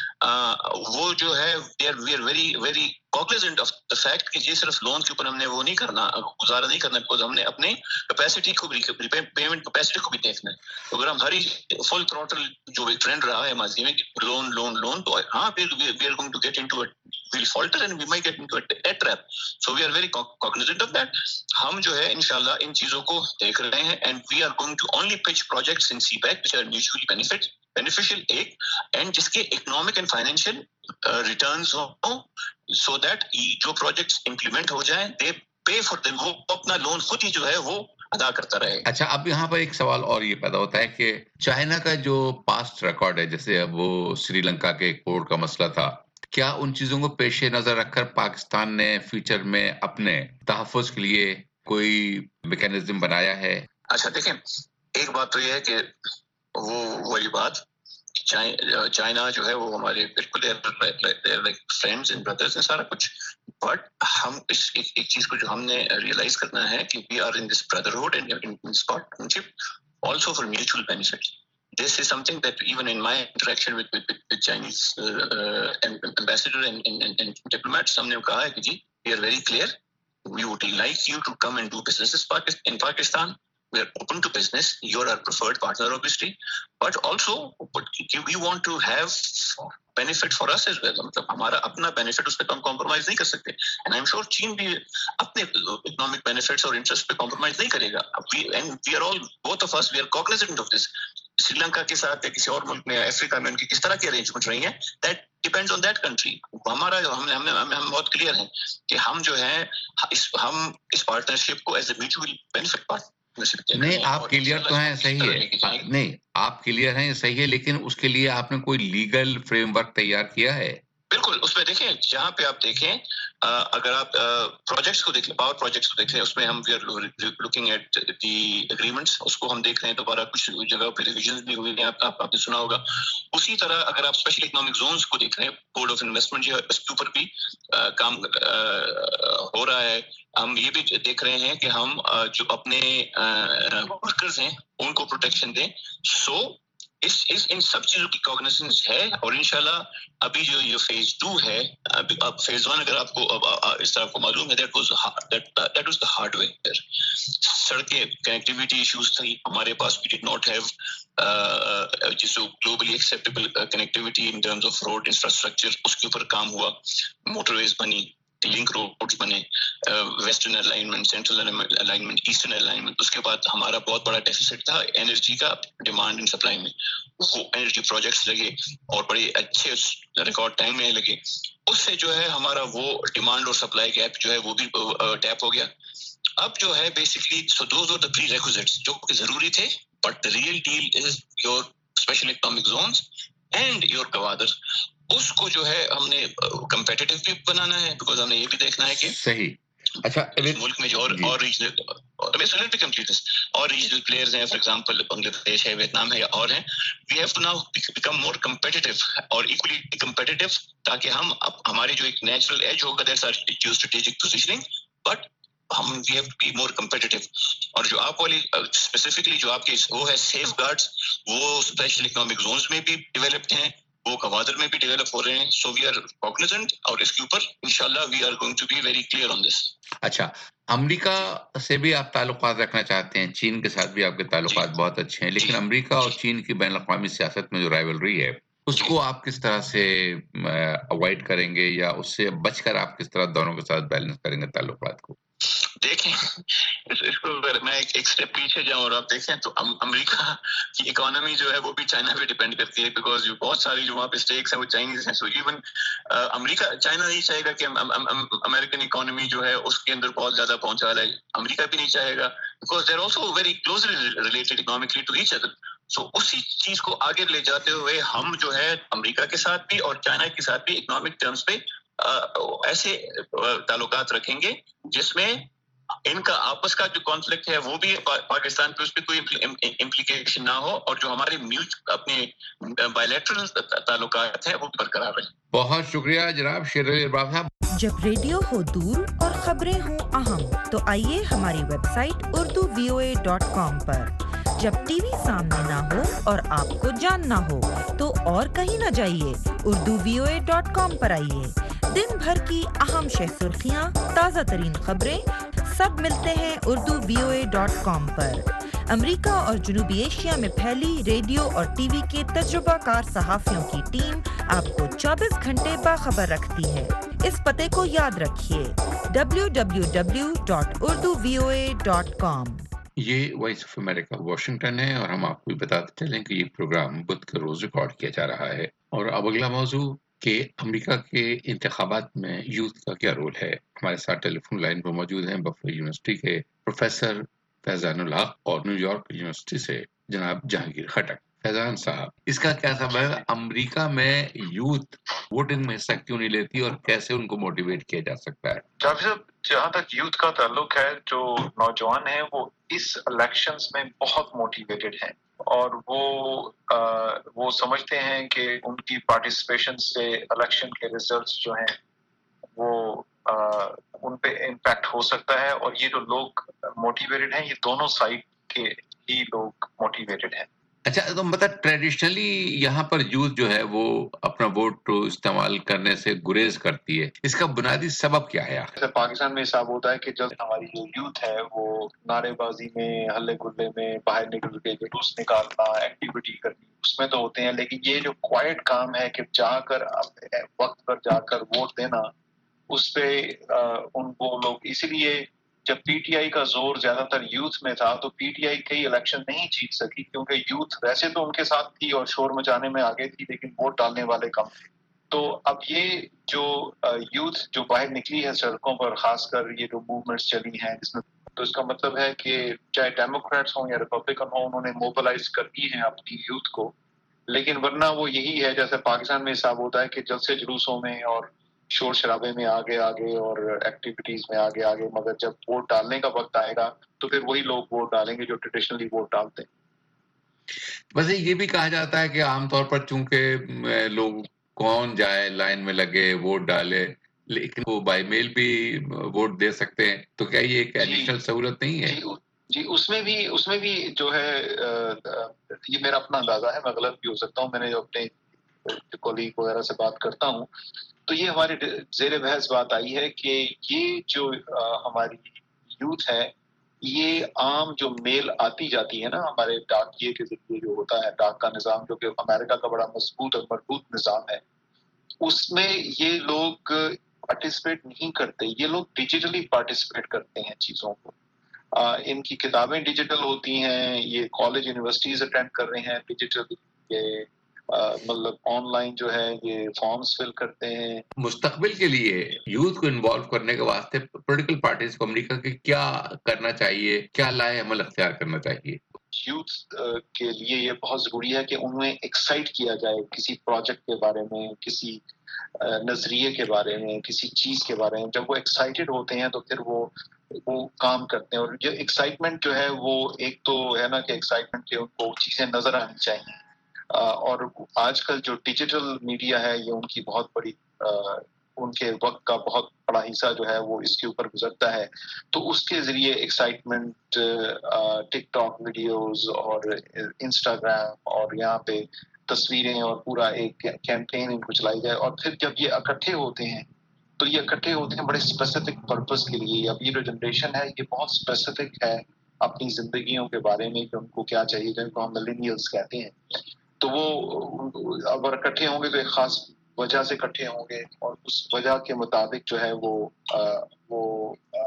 ہیں وہ جو ہے we are very very cognizant of the fact کہ یہ صرف لون کے اوپر ہم نے وہ نہیں کرنا گزارا نہیں کرنا because ہم نے اپنے کیپیسٹی کو بھی پیمنٹ کیپیسٹی کو بھی دیکھنا ہے. اگر ہم ہر فل تھروٹل جو ایک ٹرینڈ رہا ہے ماضی میں لون لون لون تو ہاں we are going to get into a we'll falter and we might get into a trap. So we are very cognizant of that. ہم جو ہے انشاءاللہ ان چیزوں کو دیکھ رہے ہیں and we are going to only pitch projects in C PAC which are mutually benefit beneficial ایک اینڈ جس کے اکنامک اینڈ فائنینشیل ریٹرنز ہوں سو دیٹ جو پروجیکٹس امپلیمنٹ ہو جائیں دے پے فار دیم وہ اپنا لون خود ہی جو ہے وہ ادا کرتا رہے. اچھا اب یہاں پر ایک سوال اور یہ پیدا ہوتا ہے کہ چائنا کا جو پاسٹ ریکارڈ ہے جیسے اب وہ سری لنکا کے پورٹ کا مسئلہ تھا کیا ان چیزوں کو پیش نظر رکھ کر پاکستان نے فیوچر میں اپنے تحفظ کے لیے کوئی میکینزم بنایا ہے؟ اچھا دیکھیں ایک بات تو یہ ہے کہ وہ وہی بات چائنا جو ہے وہ ہمارے بالکل فرینڈز اینڈ بردرز ہیں سارا کچھ بٹ ہم اس ایک چیز کو جو ہم نے ریئلائز کرنا ہے کہ we are in this brotherhood and in this partnership also for mutual benefit. This is something that even in my interaction with with, with Chinese uh, ambassador and, and, and diplomats, ہم نے کہا ہے کہ جی we are very clear. We would like you to come and do businesses in Pakistan. We are open to business. You are our preferred partner, obviously, but also but we want to have benefit for us as well. मतलब हमारा अपना benefit उस पे हम compromise नहीं कर सकते. And I'm sure चीन भी अपने economic benefits और interest पे compromise नहीं करेगा. We and we are all both of us we are cognizant of this. Shri Lanka के साथ या किसी और मुल्क में अफ्रीका में उनकी किस तरह की अरेंजमेंट रही हैं that depends on that country. हमारा हमने हमने हम बहुत क्लियर हैं कि हम जो है इस हम इस पार्टनरशिप को as a mutual benefit partner نہیں آپ کلیئر تو ہیں صحیح ہے نہیں آپ کلیئر ہیں صحیح ہے لیکن اس کے لیے آپ نے کوئی لیگل فریم ورک تیار کیا ہے؟ بالکل اس میں دیکھیں جہاں پہ آپ دیکھیں اگر آپ پروجیکٹس کو دیکھیں پاور پروجیکٹس کو دیکھیں اس میں ہم we are looking at the agreements اس کو ہم دیکھ رہے ہیں دوبارہ کچھ جگہ پہ ریویژنز بھی ہوئی ہیں آپ آپ نے سنا ہوگا. اسی طرح اگر آپ اسپیشل اکنامک زونس کو دیکھ رہے ہیں بورڈ آف انویسٹمنٹ جو ہے اس کے اوپر بھی کام ہو رہا ہے. ہم یہ بھی دیکھ رہے ہیں کہ ہم جو اپنے ورکرز ہیں ان کو پروٹیکشن دیں. سو اس اس ان سب چیزوں کی کوگنیسنس ہے اور انشاءاللہ ابھی جو یہ فیز ٹو ہے اب فیز ون اگر آپ کو اس طرح آپ کو معلوم ہے that was that was the hardware. سڑکیں کنیکٹیویٹی ایشوز تھی ہمارے پاس وی ڈڈ ناٹ ہیو جس globally acceptable connectivity in terms of road infrastructure اس کے اوپر کام ہوا. موٹر ویز بنی لنک روڈز بنے western alignment central alignment eastern alignment. اس کے بعد ہمارا بہت بڑا ڈیفیسٹ تھا انرجی کا ڈیمانڈ اینڈ سپلائی میں. وہ انرجی پروجیکٹس لگے اور بڑے اچھے ریکارڈ ٹائم میں لگے. اس سے جو ہے ہمارا وہ ڈیمانڈ اور سپلائی گیپ جو ہے وہ بھی ٹیپ ہو گیا. اب جو ہے basically so those are the prerequisites جو کہ ضروری تھے but the real deal is your special economic zones and your Gwadar. اس کو جو ہے ہم نے کمپیٹیٹو بھی بنانا ہے بیکاز ہم نے یہ بھی دیکھنا ہے کہ صحیح اچھا ملک میں جو اور اور ریجنل اور ریجنل پلیئرز ہیں فار ایگزامپل بنگلہ دیش ہے ویتنام ہے یا اور ہیں we have to now become more competitive اور ایکولی کمپیٹیٹو تاکہ ہم ہماری جو ایک نیچرل ایج ہوگا that's our geostrategic positioning but ہم we have to be more competitive. اور جو آپ والی اسپیسیفکلی جو آپ کے وہ ہے سیف گارڈس وہ اسپیشل اکنامک زونز میں بھی ڈیولپڈ ہیں وہ گوادر میں بھی ڈیولپ ہو رہے ہیں. سو وی آر کوگنیزنٹ اور اس کے اوپر انشاءاللہ we are going to be very clear on this. اچھا امریکہ سے بھی آپ تعلقات رکھنا چاہتے ہیں چین کے ساتھ بھی آپ کے تعلقات جی. بہت اچھے ہیں لیکن جی. امریکہ اور چین کی بین الاقوامی سیاست میں جو رائیولری ہے اس جی. کو آپ کس طرح سے اوائڈ کریں گے یا اس سے بچ کر آپ کس طرح دونوں کے ساتھ بیلنس کریں گے تعلقات کو؟ دیکھیں اس کو میں ایک اسٹیپ پیچھے جاؤں اور آپ دیکھیں تو امریکہ کی اکانومی جو ہے وہ بھی چائنا پہ ڈیپینڈ کرتی ہے بیکاز جو بہت ساری جو وہاں پہ اسٹیکس ہیں وہ چائنیز ہیں. سو ایون امریکہ چائنا نہیں چاہے گا کہ امریکن اکانومی جو ہے اس کے اندر بہت زیادہ پہنچا لائے. امریکہ بھی نہیں چاہے گا because they are also very closely related economically to each other. So اسی چیز کو آگے لے جاتے ہوئے ہم جو ہے امریکہ کے ساتھ بھی اور چائنا کے ساتھ بھی اکنامک ٹرمز پہ ایسے تعلقات رکھیں گے جس میں ان کا آپس کا جو کانفلکٹ ہے وہ بھی پاکستان پہ اس پہ کوئی امپلیکیشن نہ ہو اور جو ہمارے میوچ اپنے بائیلیٹرل تعلقات ہیں وہ برقرار رہیں. بہت شکریہ جناب شیر علی ارباب صاحب. جب ریڈیو ہو دور اور خبریں ہوں اہم تو آئیے ہماری website Urdu V O A dot com پر. جب ٹی وی سامنے نہ ہو اور آپ کو جاننا ہو تو اور کہیں نہ جائیے, Urdu V O A dot com پر آئیے. دن بھر کی اہم شہ سرخیاں, تازہ ترین خبریں سب ملتے ہیں Urdu V O A dot com پر. امریکہ اور جنوبی ایشیا میں پھیلی ریڈیو اور ٹی وی کے تجربہ کار صحافیوں کی ٹیم آپ کو چوبیس گھنٹے باخبر رکھتی ہے. اس پتے کو یاد رکھیے W W W dot Urdu V O A dot com. یہ وائس آف امریکہ واشنگٹن ہے اور ہم آپ کو بتاتے چلیں کہ یہ پروگرام بدھ کے روز ریکارڈ کیا جا رہا ہے. اور اب اگلا موضوع کہ امریکہ کے انتخابات میں یوتھ کا کیا رول ہے. ہمارے ساتھ ٹیلی فون لائن پر موجود ہیں بفلو یونیورسٹی کے پروفیسر فیضان الحق اور نیو یارک یونیورسٹی سے جناب جہانگیر خٹک. فیضان صاحب, اس کا کیا سبب ہے امریکہ میں یوتھ ووٹنگ میں حصہ کیوں نہیں لیتی اور کیسے ان کو موٹیویٹ کیا جا سکتا ہے؟ جاوید صاحب, جہاں تک یوتھ کا تعلق ہے, جو نوجوان ہیں وہ اس الیکشنز میں بہت موٹیویٹڈ ہیں اور وہ آ, وہ سمجھتے ہیں کہ ان کی پارٹیسپیشن سے الیکشن کے ریزلٹس جو ہیں وہ آ, ان پہ امپیکٹ ہو سکتا ہے. اور یہ جو لوگ موٹیویٹڈ ہیں یہ دونوں سائڈ کے ہی لوگ موٹیویٹڈ ہیں. اچھا, تو مطلب ٹریڈیشنلی یہاں پر یوتھ جو ہے وہ اپنا ووٹ استعمال کرنے سے گریز کرتی ہے, اس کا بنیادی سبب کیا ہے؟ پاکستان میں حساب ہوتا ہے کہ جب ہماری جو یوتھ ہے وہ نعرے بازی میں, ہلے گلے میں, باہر نکل کے جلوس نکالنا, ایکٹیویٹی کرنی, اس میں تو ہوتے ہیں. لیکن یہ جو کوائٹ کام ہے کہ جا کر وقت پر جا کر ووٹ دینا, اس پہ ان وہ لوگ, اسی لیے جب پی ٹی آئی کا زور زیادہ تر یوتھ میں تھا تو پی ٹی آئی کئی الیکشن نہیں جیت سکی کیونکہ یوتھ ویسے تو ان کے ساتھ تھی اور شور مچانے میں آگے تھی لیکن ووٹ ڈالنے والے کم تھے. تو اب یہ جو یوتھ جو باہر نکلی ہے سڑکوں پر, خاص کر یہ جو موومنٹس چلی ہیں جس میں, تو اس کا مطلب ہے کہ چاہے ڈیموکریٹس ہوں یا ریپبلکن ہوں, انہوں نے موبلائز کرنی ہے اپنی یوتھ کو. لیکن ورنہ وہ یہی ہے جیسے پاکستان میں حساب ہوتا ہے کہ جلسے جلوسوں میں اور شور شرابے میں آگے آگے اور ایکٹیویٹیز میں آگے آگے, مگر جب ووٹ ڈالنے کا وقت آئے گا تو پھر وہی لوگ ووٹ ڈالیں گے جو ٹریڈیشنلی ووٹ ڈالتے ہیں. ویسے یہ بھی کہا جاتا ہے کہ عام طور پر چونکہ لوگ کون جائے لائن میں لگے ووٹ ڈالے, لیکن وہ بائی میل بھی ووٹ دے سکتے ہیں, تو کیا یہ ایک ایڈیشنل سہولت نہیں ہے؟ جی جی اس میں بھی اس میں بھی جو ہے, یہ میرا اپنا اندازہ ہے, میں غلط بھی ہو سکتا ہوں, میں نے جو اپنے کولیگ وغیرہ سے بات کرتا ہوں تو یہ ہماری زیر بحث بات آئی ہے کہ یہ جو ہماری یوتھ ہے یہ عام جو میل آتی جاتی ہے نا ہمارے ڈاکیے کے ذریعے جو ہوتا ہے, ڈاک کا نظام جو کہ امریکہ کا بڑا مضبوط اور مربوط نظام ہے, اس میں یہ لوگ پارٹیسپیٹ نہیں کرتے. یہ لوگ ڈیجیٹلی پارٹیسپیٹ کرتے ہیں چیزوں کو. آ, ان کی کتابیں ڈیجیٹل ہوتی ہیں, یہ کالج یونیورسٹیز اٹینڈ کر رہے ہیں ڈیجیٹل, یہ مطلب آن لائن جو ہے یہ فارمز فل کرتے ہیں. مستقبل کے لیے یوتھ کو انوالو کرنے کے واسطے پولیٹیکل پارٹیز کو امریکہ کے کیا کرنا چاہیے, کیا لائے عمل اختیار کرنا چاہیے؟ یوتھ کے لیے یہ بہت ضروری ہے کہ انہیں ایکسائٹ کیا جائے کسی پروجیکٹ کے بارے میں, کسی نظریے کے بارے میں, کسی چیز کے بارے میں. جب وہ ایکسائٹیڈ ہوتے ہیں تو پھر وہ وہ کام کرتے ہیں. اور جو ایکسائٹمنٹ جو ہے وہ ایک تو ہے نا کہ ایکسائٹمنٹ کے ان کو چیزیں نظر آنی چاہیے, اور آج کل جو ڈیجیٹل میڈیا ہے یہ ان کی بہت بڑی ان کے وقت کا بہت بڑا حصہ جو ہے وہ اس کے اوپر گزرتا ہے. تو اس کے ذریعے ایکسائٹمنٹ, ٹک ٹاک ویڈیوز اور انسٹاگرام اور یہاں پہ تصویریں اور پورا ایک کیمپین ان کو چلائی جائے. اور پھر جب یہ اکٹھے ہوتے ہیں تو یہ اکٹھے ہوتے ہیں بڑے اسپیسیفک پرپز کے لیے. اب یہ جو جنریشن ہے یہ بہت اسپیسیفک ہے اپنی زندگیوں کے بارے میں کہ ان کو کیا چاہیے, جن کو ہم ملینیلز کہتے ہیں. تو وہ اگر اکٹھے ہوں گے تو ایک خاص وجہ سے اکٹھے ہوں گے اور اس وجہ کے مطابق جو ہے وہ آ, وہ آ,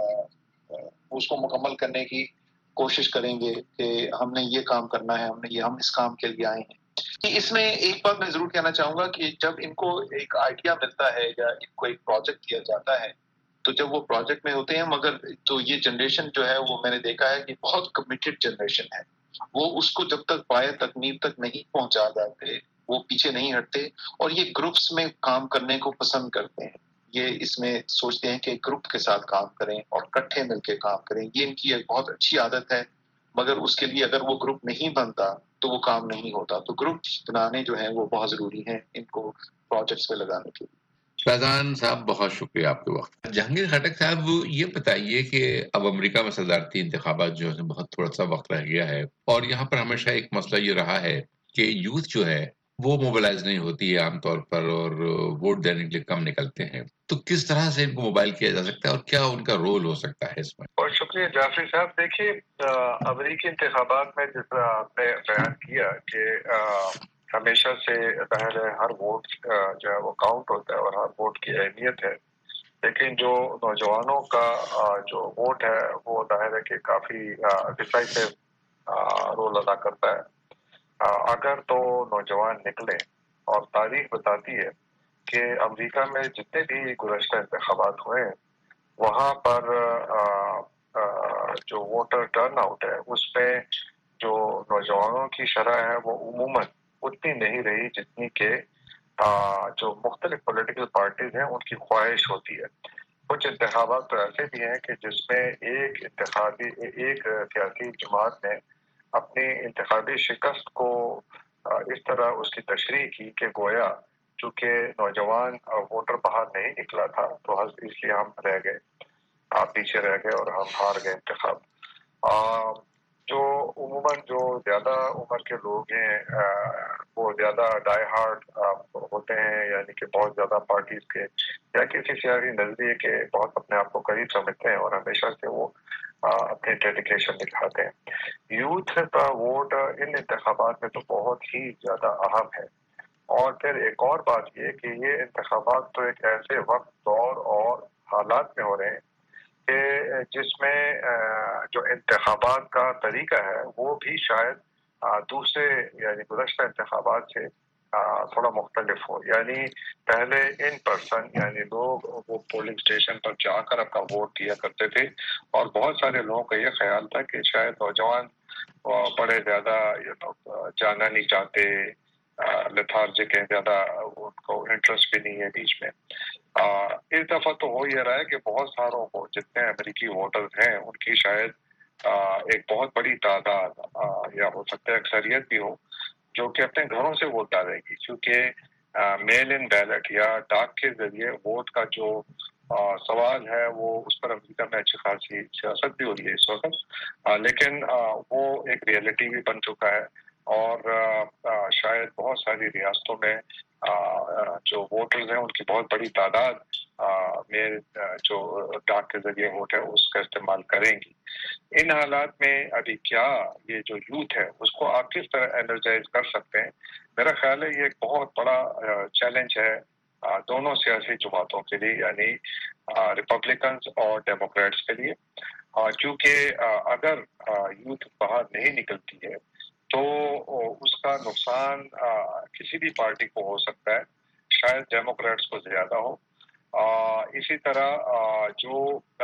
اس کو مکمل کرنے کی کوشش کریں گے کہ ہم نے یہ کام کرنا ہے, ہم نے یہ ہم اس کام کے لیے آئے ہیں. اس میں ایک بات میں ضرور کہنا چاہوں گا کہ جب ان کو ایک آئیڈیا ملتا ہے یا ان کو ایک پروجیکٹ دیا جاتا ہے تو جب وہ پروجیکٹ میں ہوتے ہیں, مگر تو یہ جنریشن جو ہے وہ میں نے دیکھا ہے کہ بہت کمیٹڈ جنریشن ہے. وہ اس کو جب تک پائے تکمیل تک نہیں پہنچا جاتے وہ پیچھے نہیں ہٹتے اور یہ گروپس میں کام کرنے کو پسند کرتے ہیں. یہ اس میں سوچتے ہیں کہ گروپ کے ساتھ کام کریں اور کٹھے مل کے کام کریں. یہ ان کی ایک بہت اچھی عادت ہے، مگر اس کے لیے اگر وہ گروپ نہیں بنتا تو وہ کام نہیں ہوتا. تو گروپ بنانے جو ہیں وہ بہت ضروری ہیں ان کو پروجیکٹس پہ لگانے کے لیے. فیضان صاحب بہت شکریہ آپ کے وقت. جہانگیر خٹک صاحب یہ بتائیے کہ اب امریکہ میں صدارتی انتخابات جو ہے بہت تھوڑا سا وقت رہ گیا ہے، اور یہاں پر ہمیشہ ایک مسئلہ یہ رہا ہے کہ یوتھ جو ہے وہ موبلائز نہیں ہوتی ہے عام طور پر، اور ووٹ دینے کے لیے کم نکلتے ہیں. تو کس طرح سے ان کو موبائل کیا جا سکتا ہے اور کیا ان کا رول ہو سکتا ہے اس میں؟ بہت شکریہ جعفری صاحب. دیکھیے امریکی انتخابات میں جس طرح آپ نے بیان کیا کہ ہمیشہ سے ظاہر ہے ہر ووٹ جو ہے وہ کاؤنٹ ہوتا ہے اور ہر ووٹ کی اہمیت ہے، لیکن جو نوجوانوں کا جو ووٹ ہے وہ ظاہر ہے کہ کافی ڈیسائسو رول ادا کرتا ہے. اگر تو نوجوان نکلیں، اور تاریخ بتاتی ہے کہ امریکہ میں جتنے بھی گزشتہ انتخابات ہوئے ہیں وہاں پر جو ووٹر ٹرن آؤٹ ہے اس میں جو نوجوانوں کی شرح ہے وہ عموماً اتنی نہیں رہی جتنی کہ جو مختلف پولیٹیکل پارٹیز ہیں ان کی خواہش ہوتی ہے. کچھ انتخابات تو ایسے بھی ہیں کہ جس میں ایک انتخابی ایک سیاسی جماعت نے اپنی انتخابی شکست کو اس طرح اس کی تشریح کی کہ گویا چونکہ نوجوان ووٹر باہر نہیں نکلا تھا تو اس لیے ہم رہ گئے، آپ پیچھے رہ گئے اور ہم ہار گئے انتخاب. جو عموماً جو زیادہ عمر کے لوگ ہیں وہ زیادہ ڈائی ہارڈ ہوتے ہیں، یعنی کہ بہت زیادہ پارٹیز کے یا کسی سیاسی نظریے کے بہت اپنے آپ کو قریب سمجھتے ہیں اور ہمیشہ سے وہ اپنی ڈیڈیکیشن دکھاتے ہیں. یوتھ کا ووٹ ان انتخابات میں تو بہت ہی زیادہ اہم ہے. اور پھر ایک اور بات یہ کہ یہ انتخابات تو ایک ایسے وقت، دور اور حالات میں ہو رہے ہیں کہ جس میں جو انتخابات کا طریقہ ہے وہ بھی شاید دوسرے یعنی گزشتہ انتخابات سے تھوڑا مختلف ہو. یعنی پہلے ان پرسن یعنی لوگ وہ پولنگ اسٹیشن پر جا کر اپنا ووٹ دیا کرتے تھے، اور بہت سارے لوگوں کا یہ خیال تھا کہ شاید نوجوان بڑے زیادہ جانا نہیں چاہتے، لتھارجک ہیں، زیادہ ان کو انٹرسٹ بھی نہیں ہے بیچ میں. اس دفعہ تو ہو یہ رہا ہے کہ بہت ساروں کو جتنے امریکی ووٹرز ہیں ان کی شاید ایک بہت بڑی تعداد یا ہو سکتا ہے اکثریت بھی ہو جو کہ اپنے گھروں سے ووٹ ڈالے گی، کیونکہ میل ان بیلٹ یا ڈاک کے ذریعے ووٹ کا جو سوال ہے وہ اس پر امریکہ میں اچھی خاصی سیاست بھی ہو رہی ہے اس وقت، لیکن وہ ایک ریئلٹی بھی بن چکا ہے. اور شاید بہت ساری ریاستوں میں جو ووٹرز ہیں ان کی بہت بڑی تعداد میں جو ڈاک کے ذریعے ووٹ ہے اس کا استعمال کریں گی. ان حالات میں ابھی کیا یہ جو یوتھ ہے اس کو آپ کس طرح انرجائز کر سکتے ہیں؟ میرا خیال ہے یہ ایک بہت بڑا چیلنج ہے دونوں سیاسی جماعتوں کے لیے، یعنی ریپبلکنز اور ڈیموکریٹس کے لیے. کیونکہ اگر یوتھ باہر نہیں نکلتی ہے تو اس کا نقصان کسی بھی پارٹی کو ہو سکتا ہے، شاید ڈیموکریٹس کو زیادہ ہو. اسی طرح جو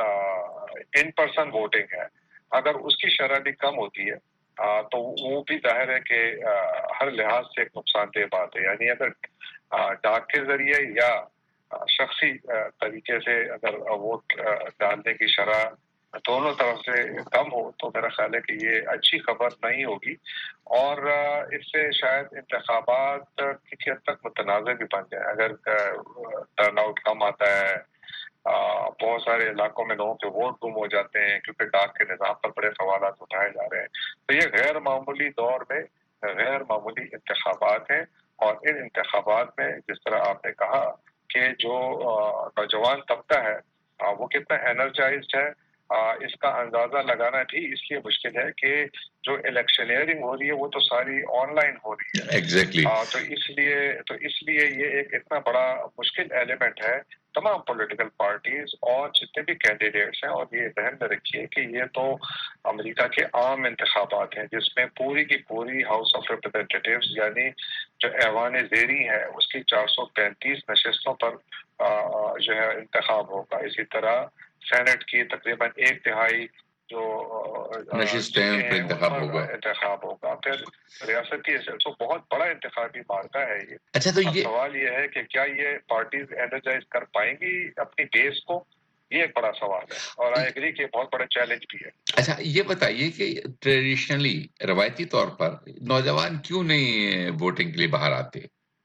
ان پرسن ووٹنگ ہے اگر اس کی شرح بھی کم ہوتی ہے تو وہ بھی ظاہر ہے کہ ہر لحاظ سے ایک نقصان دہ بات ہے. یعنی اگر ڈاک کے ذریعے یا شخصی طریقے سے اگر ووٹ ڈالنے کی شرح دونوں طرف سے کم ہو تو میرا خیال ہے کہ یہ اچھی خبر نہیں ہوگی، اور اس سے شاید انتخابات کسی حد تک متنازع بھی بن جائے. اگر ٹرن آؤٹ کم آتا ہے، بہت سارے علاقوں میں لوگوں کے ووٹ گم ہو جاتے ہیں کیونکہ ڈاک کے نظام پر بڑے سوالات اٹھائے جا رہے ہیں، تو یہ غیر معمولی دور میں غیر معمولی انتخابات ہیں. اور ان انتخابات میں جس طرح آپ نے کہا کہ جو نوجوان طبقہ ہے وہ کتنا انرجائزڈ ہے اس کا اندازہ لگانا بھی اس لیے مشکل ہے کہ جو الیکشنئرنگ ہو رہی ہے وہ تو ساری آن لائن ہو رہی ہے. ایگزیکٹلی تو اس لیے تو اس لیے یہ ایک اتنا بڑا مشکل ایلیمنٹ ہے تمام پولیٹیکل پارٹیز اور جتنے بھی کینڈیڈیٹس ہیں. اور یہ ذہن میں رکھیے کہ یہ تو امریکہ کے عام انتخابات ہیں جس میں پوری کی پوری ہاؤس آف ریپرزینٹیٹیوز یعنی جو ایوان زیریں ہے اس کی چار سو پینتیس نشستوں پر جو ہے انتخاب ہوگا. اسی طرح سینٹ کی تقریباً ایک تہائی جو نشستیں انتخاب ہوگا انتخاب ہوگا پھر ریاستی تو بہت بڑا انتخابی معرکہ ہے یہ. اچھا تو یہ سوال یہ ہے کہ کیا یہ پارٹیز انرجائز کر پائیں گی اپنی بیس کو، یہ ایک بڑا سوال ہے اور آئی ایگری کہ بہت بڑا چیلنج بھی ہے. اچھا یہ بتائیے کہ ٹریڈیشنلی روایتی طور پر نوجوان کیوں نہیں ووٹنگ کے لیے باہر آتے؟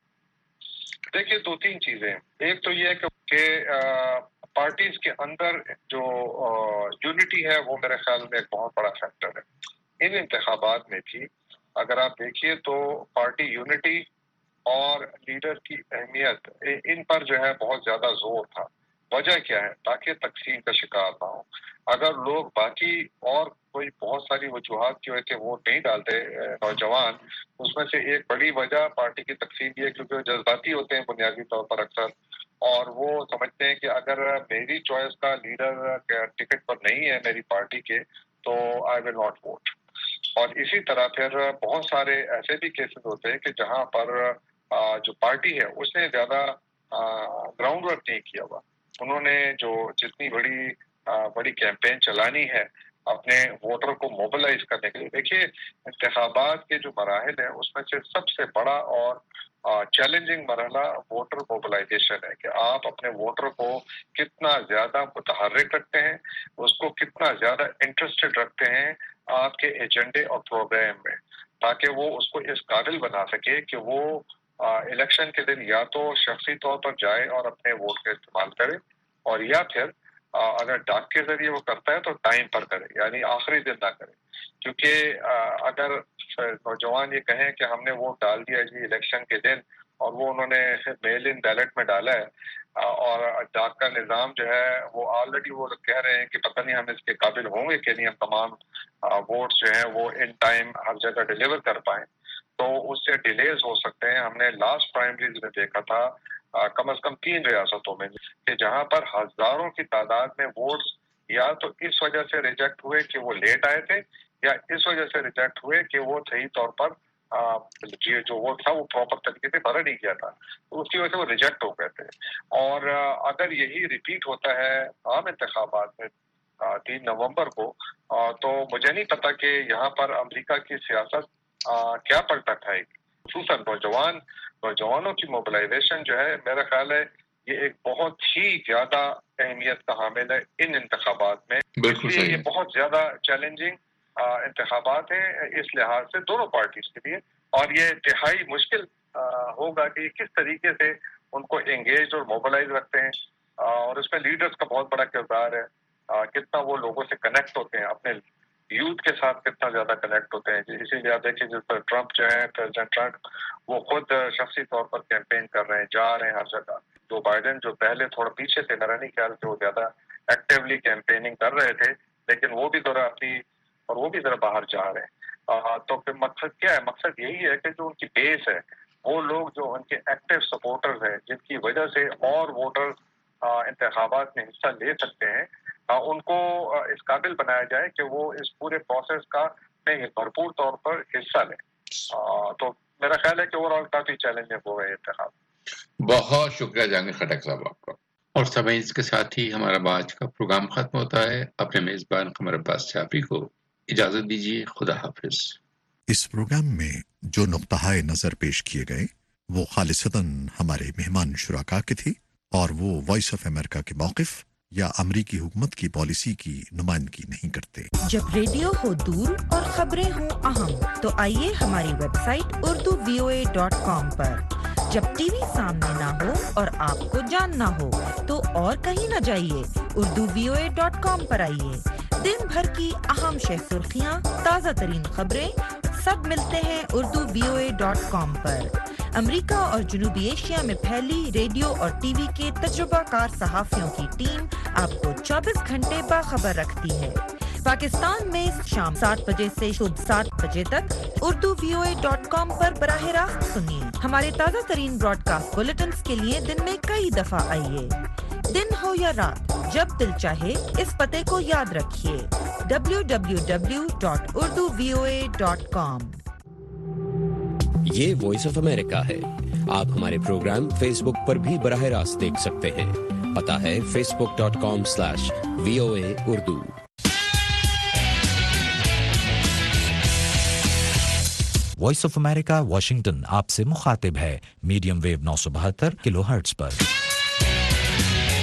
دیکھیے دو تین چیزیں، ایک تو یہ کہ پارٹیز کے اندر جو یونٹی ہے وہ میرے خیال میں ایک بہت بڑا فیکٹر ہے. ان انتخابات میں بھی اگر آپ دیکھیے تو پارٹی یونٹی اور لیڈر کی اہمیت ان پر جو ہے بہت زیادہ زور تھا. وجہ کیا ہے؟ تاکہ تقسیم کا شکار نہ ہو. اگر لوگ باقی اور کوئی بہت ساری وجوہات کی وجہ سے ووٹ نہیں ڈالتے نوجوان، اس میں سے ایک بڑی وجہ پارٹی کی تقسیم بھی ہے کیونکہ وہ جذباتی ہوتے ہیں بنیادی طور پر اکثر، اور وہ سمجھتے ہیں کہ اگر میری چوائس کا لیڈر ٹکٹ پر نہیں ہے میری پارٹی کے تو آئی ول ناٹ ووٹ. اور اسی طرح پھر بہت سارے ایسے بھی کیسز ہوتے ہیں کہ جہاں پر جو پارٹی ہے اس نے زیادہ گراؤنڈ ورک نہیں کیا ہوا. انہوں نے جو جتنی بڑی بڑی کیمپین چلانی ہے اپنے ووٹر کو موبلائز کرنے کے لیے. دیکھیے انتخابات کے جو مراحل ہیں اس میں سے سب سے بڑا اور چیلنجنگ مرحلہ ووٹر موبلائزیشن ہے کہ آپ اپنے ووٹر کو کتنا زیادہ متحرک رکھتے ہیں، اس کو کتنا زیادہ انٹرسٹڈ رکھتے ہیں آپ کے ایجنڈے اور پروگرام میں، تاکہ وہ اس کو اس قابل بنا سکے کہ وہ الیکشن کے دن یا تو شخصی طور پر جائے اور اپنے ووٹ کا استعمال کرے، اور یا پھر اگر ڈاک کے ذریعے وہ کرتا ہے تو ٹائم پر کرے، یعنی آخری دن نہ کرے. کیونکہ اگر نوجوان یہ کہیں کہ ہم نے ووٹ ڈال دیا جی الیکشن کے دن اور وہ انہوں نے میل ان بیلٹ میں ڈالا ہے اور ڈاک کا نظام جو ہے وہ آلریڈی وہ کہہ رہے ہیں کہ پتہ نہیں ہم اس کے قابل ہوں گے کہ نہیں ہم تمام ووٹس جو ہیں وہ ان ٹائم ہر جگہ ڈیلیور کر پائیں، تو اس سے ڈیلیز ہو سکتے ہیں. ہم نے لاسٹ پرائمریز میں دیکھا تھا کم از کم تین ریاستوں میں کہ جہاں پر ہزاروں کی تعداد میں ووٹس یا تو اس وجہ سے ریجیکٹ ہوئے کہ وہ لیٹ آئے تھے یا اس وجہ سے ریجیکٹ ہوئے کہ وہ صحیح طور پر جو ووٹ تھا وہ پراپر طریقے سے بھرا نہیں کیا تھا، تو اس کی وجہ سے وہ ریجیکٹ ہو گئے تھے. اور اگر یہی ریپیٹ ہوتا ہے عام انتخابات میں تین نومبر کو تو مجھے نہیں پتا کہ یہاں پر امریکہ کی سیاست کیا پلٹا کھائے گی. خصوصاً نوجوان نوجوانوں کی موبلائزیشن جو ہے میرا خیال ہے یہ ایک بہت ہی زیادہ اہمیت کا حامل ہے ان انتخابات میں. بالکل یہ بہت زیادہ چیلنجنگ انتخابات ہیں اس لحاظ سے دونوں پارٹیز کے لیے، اور یہ انتہائی مشکل ہوگا کہ کس طریقے سے ان کو انگیج اور موبلائز رکھتے ہیں. اور اس میں لیڈرز کا بہت بڑا کردار ہے، کتنا وہ لوگوں سے کنیکٹ ہوتے ہیں، اپنے یوتھ کے ساتھ کتنا زیادہ کنیکٹ ہوتے ہیں. اسی لیے آپ دیکھیں جس پر ٹرمپ جو ہے پریزیڈنٹ ٹرمپ وہ خود شخصی طور پر کیمپین کر رہے ہیں، جا رہے ہیں ہر جگہ. جو بائیڈن جو پہلے تھوڑا پیچھے تھے، میرا نہیں خیال کہ وہ زیادہ ایکٹیولی کیمپیننگ کر رہے تھے، لیکن وہ بھی ذرا اپنی اور وہ بھی ذرا باہر جا رہے ہیں. تو پھر مقصد کیا ہے؟ مقصد یہی ہے کہ جو ان کی بیس ہے، وہ لوگ جو ان کے ایکٹیو سپورٹرز ہیں جن کی وجہ سے اور ووٹر انتخابات میں حصہ لے سکتے ہیں، ان کو اس قابل بنایا جائے کہ وہ اس پورے پروسیس کا میں بھرپور طور پر حصہ لیں. تو میرا خیال ہے کہ اوور آل کافی چیلنجنگ ہو گئے انتخاب. بہت شکریہ جہانگیر خٹک صاحب آپ کا. اور سبھی اس کے ساتھ ہی ہمارا آج کا پروگرام ختم ہوتا ہے. اپنے میزبان قمر عباس چافی کو اجازت دیجیے. خدا حافظ. اس پروگرام میں جو نقطہ نظر پیش کیے گئے وہ خالصتاً ہمارے مہمان شرکا کے تھی اور وہ وائس آف امریکہ کے موقف یا امریکی حکومت کی پالیسی کی نمائندگی نہیں کرتے. جب ریڈیو ہو دور اور خبریں ہوں اہم تو آئیے ہماری website Urdu V O A dot com پر. جب ٹی وی سامنے نہ ہو اور آپ کو جاننا ہو تو اور کہیں نہ جائیے، Urdu V O A dot com پر آئیے. دن بھر کی اہم شہ سرخیاں، تازہ ترین خبریں سب ملتے ہیں Urdu V O A dot com پر. امریکہ اور جنوبی ایشیا میں پھیلی ریڈیو اور ٹی وی کے تجربہ کار صحافیوں کی ٹیم آپ کو چوبیس گھنٹے باخبر رکھتی ہے. پاکستان میں شام سات بجے سے صبح سات بجے تک Urdu V O A dot com پر براہ راست سنیے. ہمارے تازہ ترین براڈ کاسٹ بلیٹنز کے لیے دن میں کئی دفعہ آئیے. دن ہو یا رات، جب دل چاہے اس پتے کو یاد رکھیے: W W W dot Urdu V O A dot com. یہ وائس آف امریکہ ہے. آپ ہمارے پروگرام فیس بک پر بھی براہ راست دیکھ سکتے ہیں. پتہ ہے Facebook dot com slash V O A Urdu. Voice of America Washington आपसे मुखातिब है मीडियम वेव नौ सौ बहत्तर किलो हर्ट्ज पर।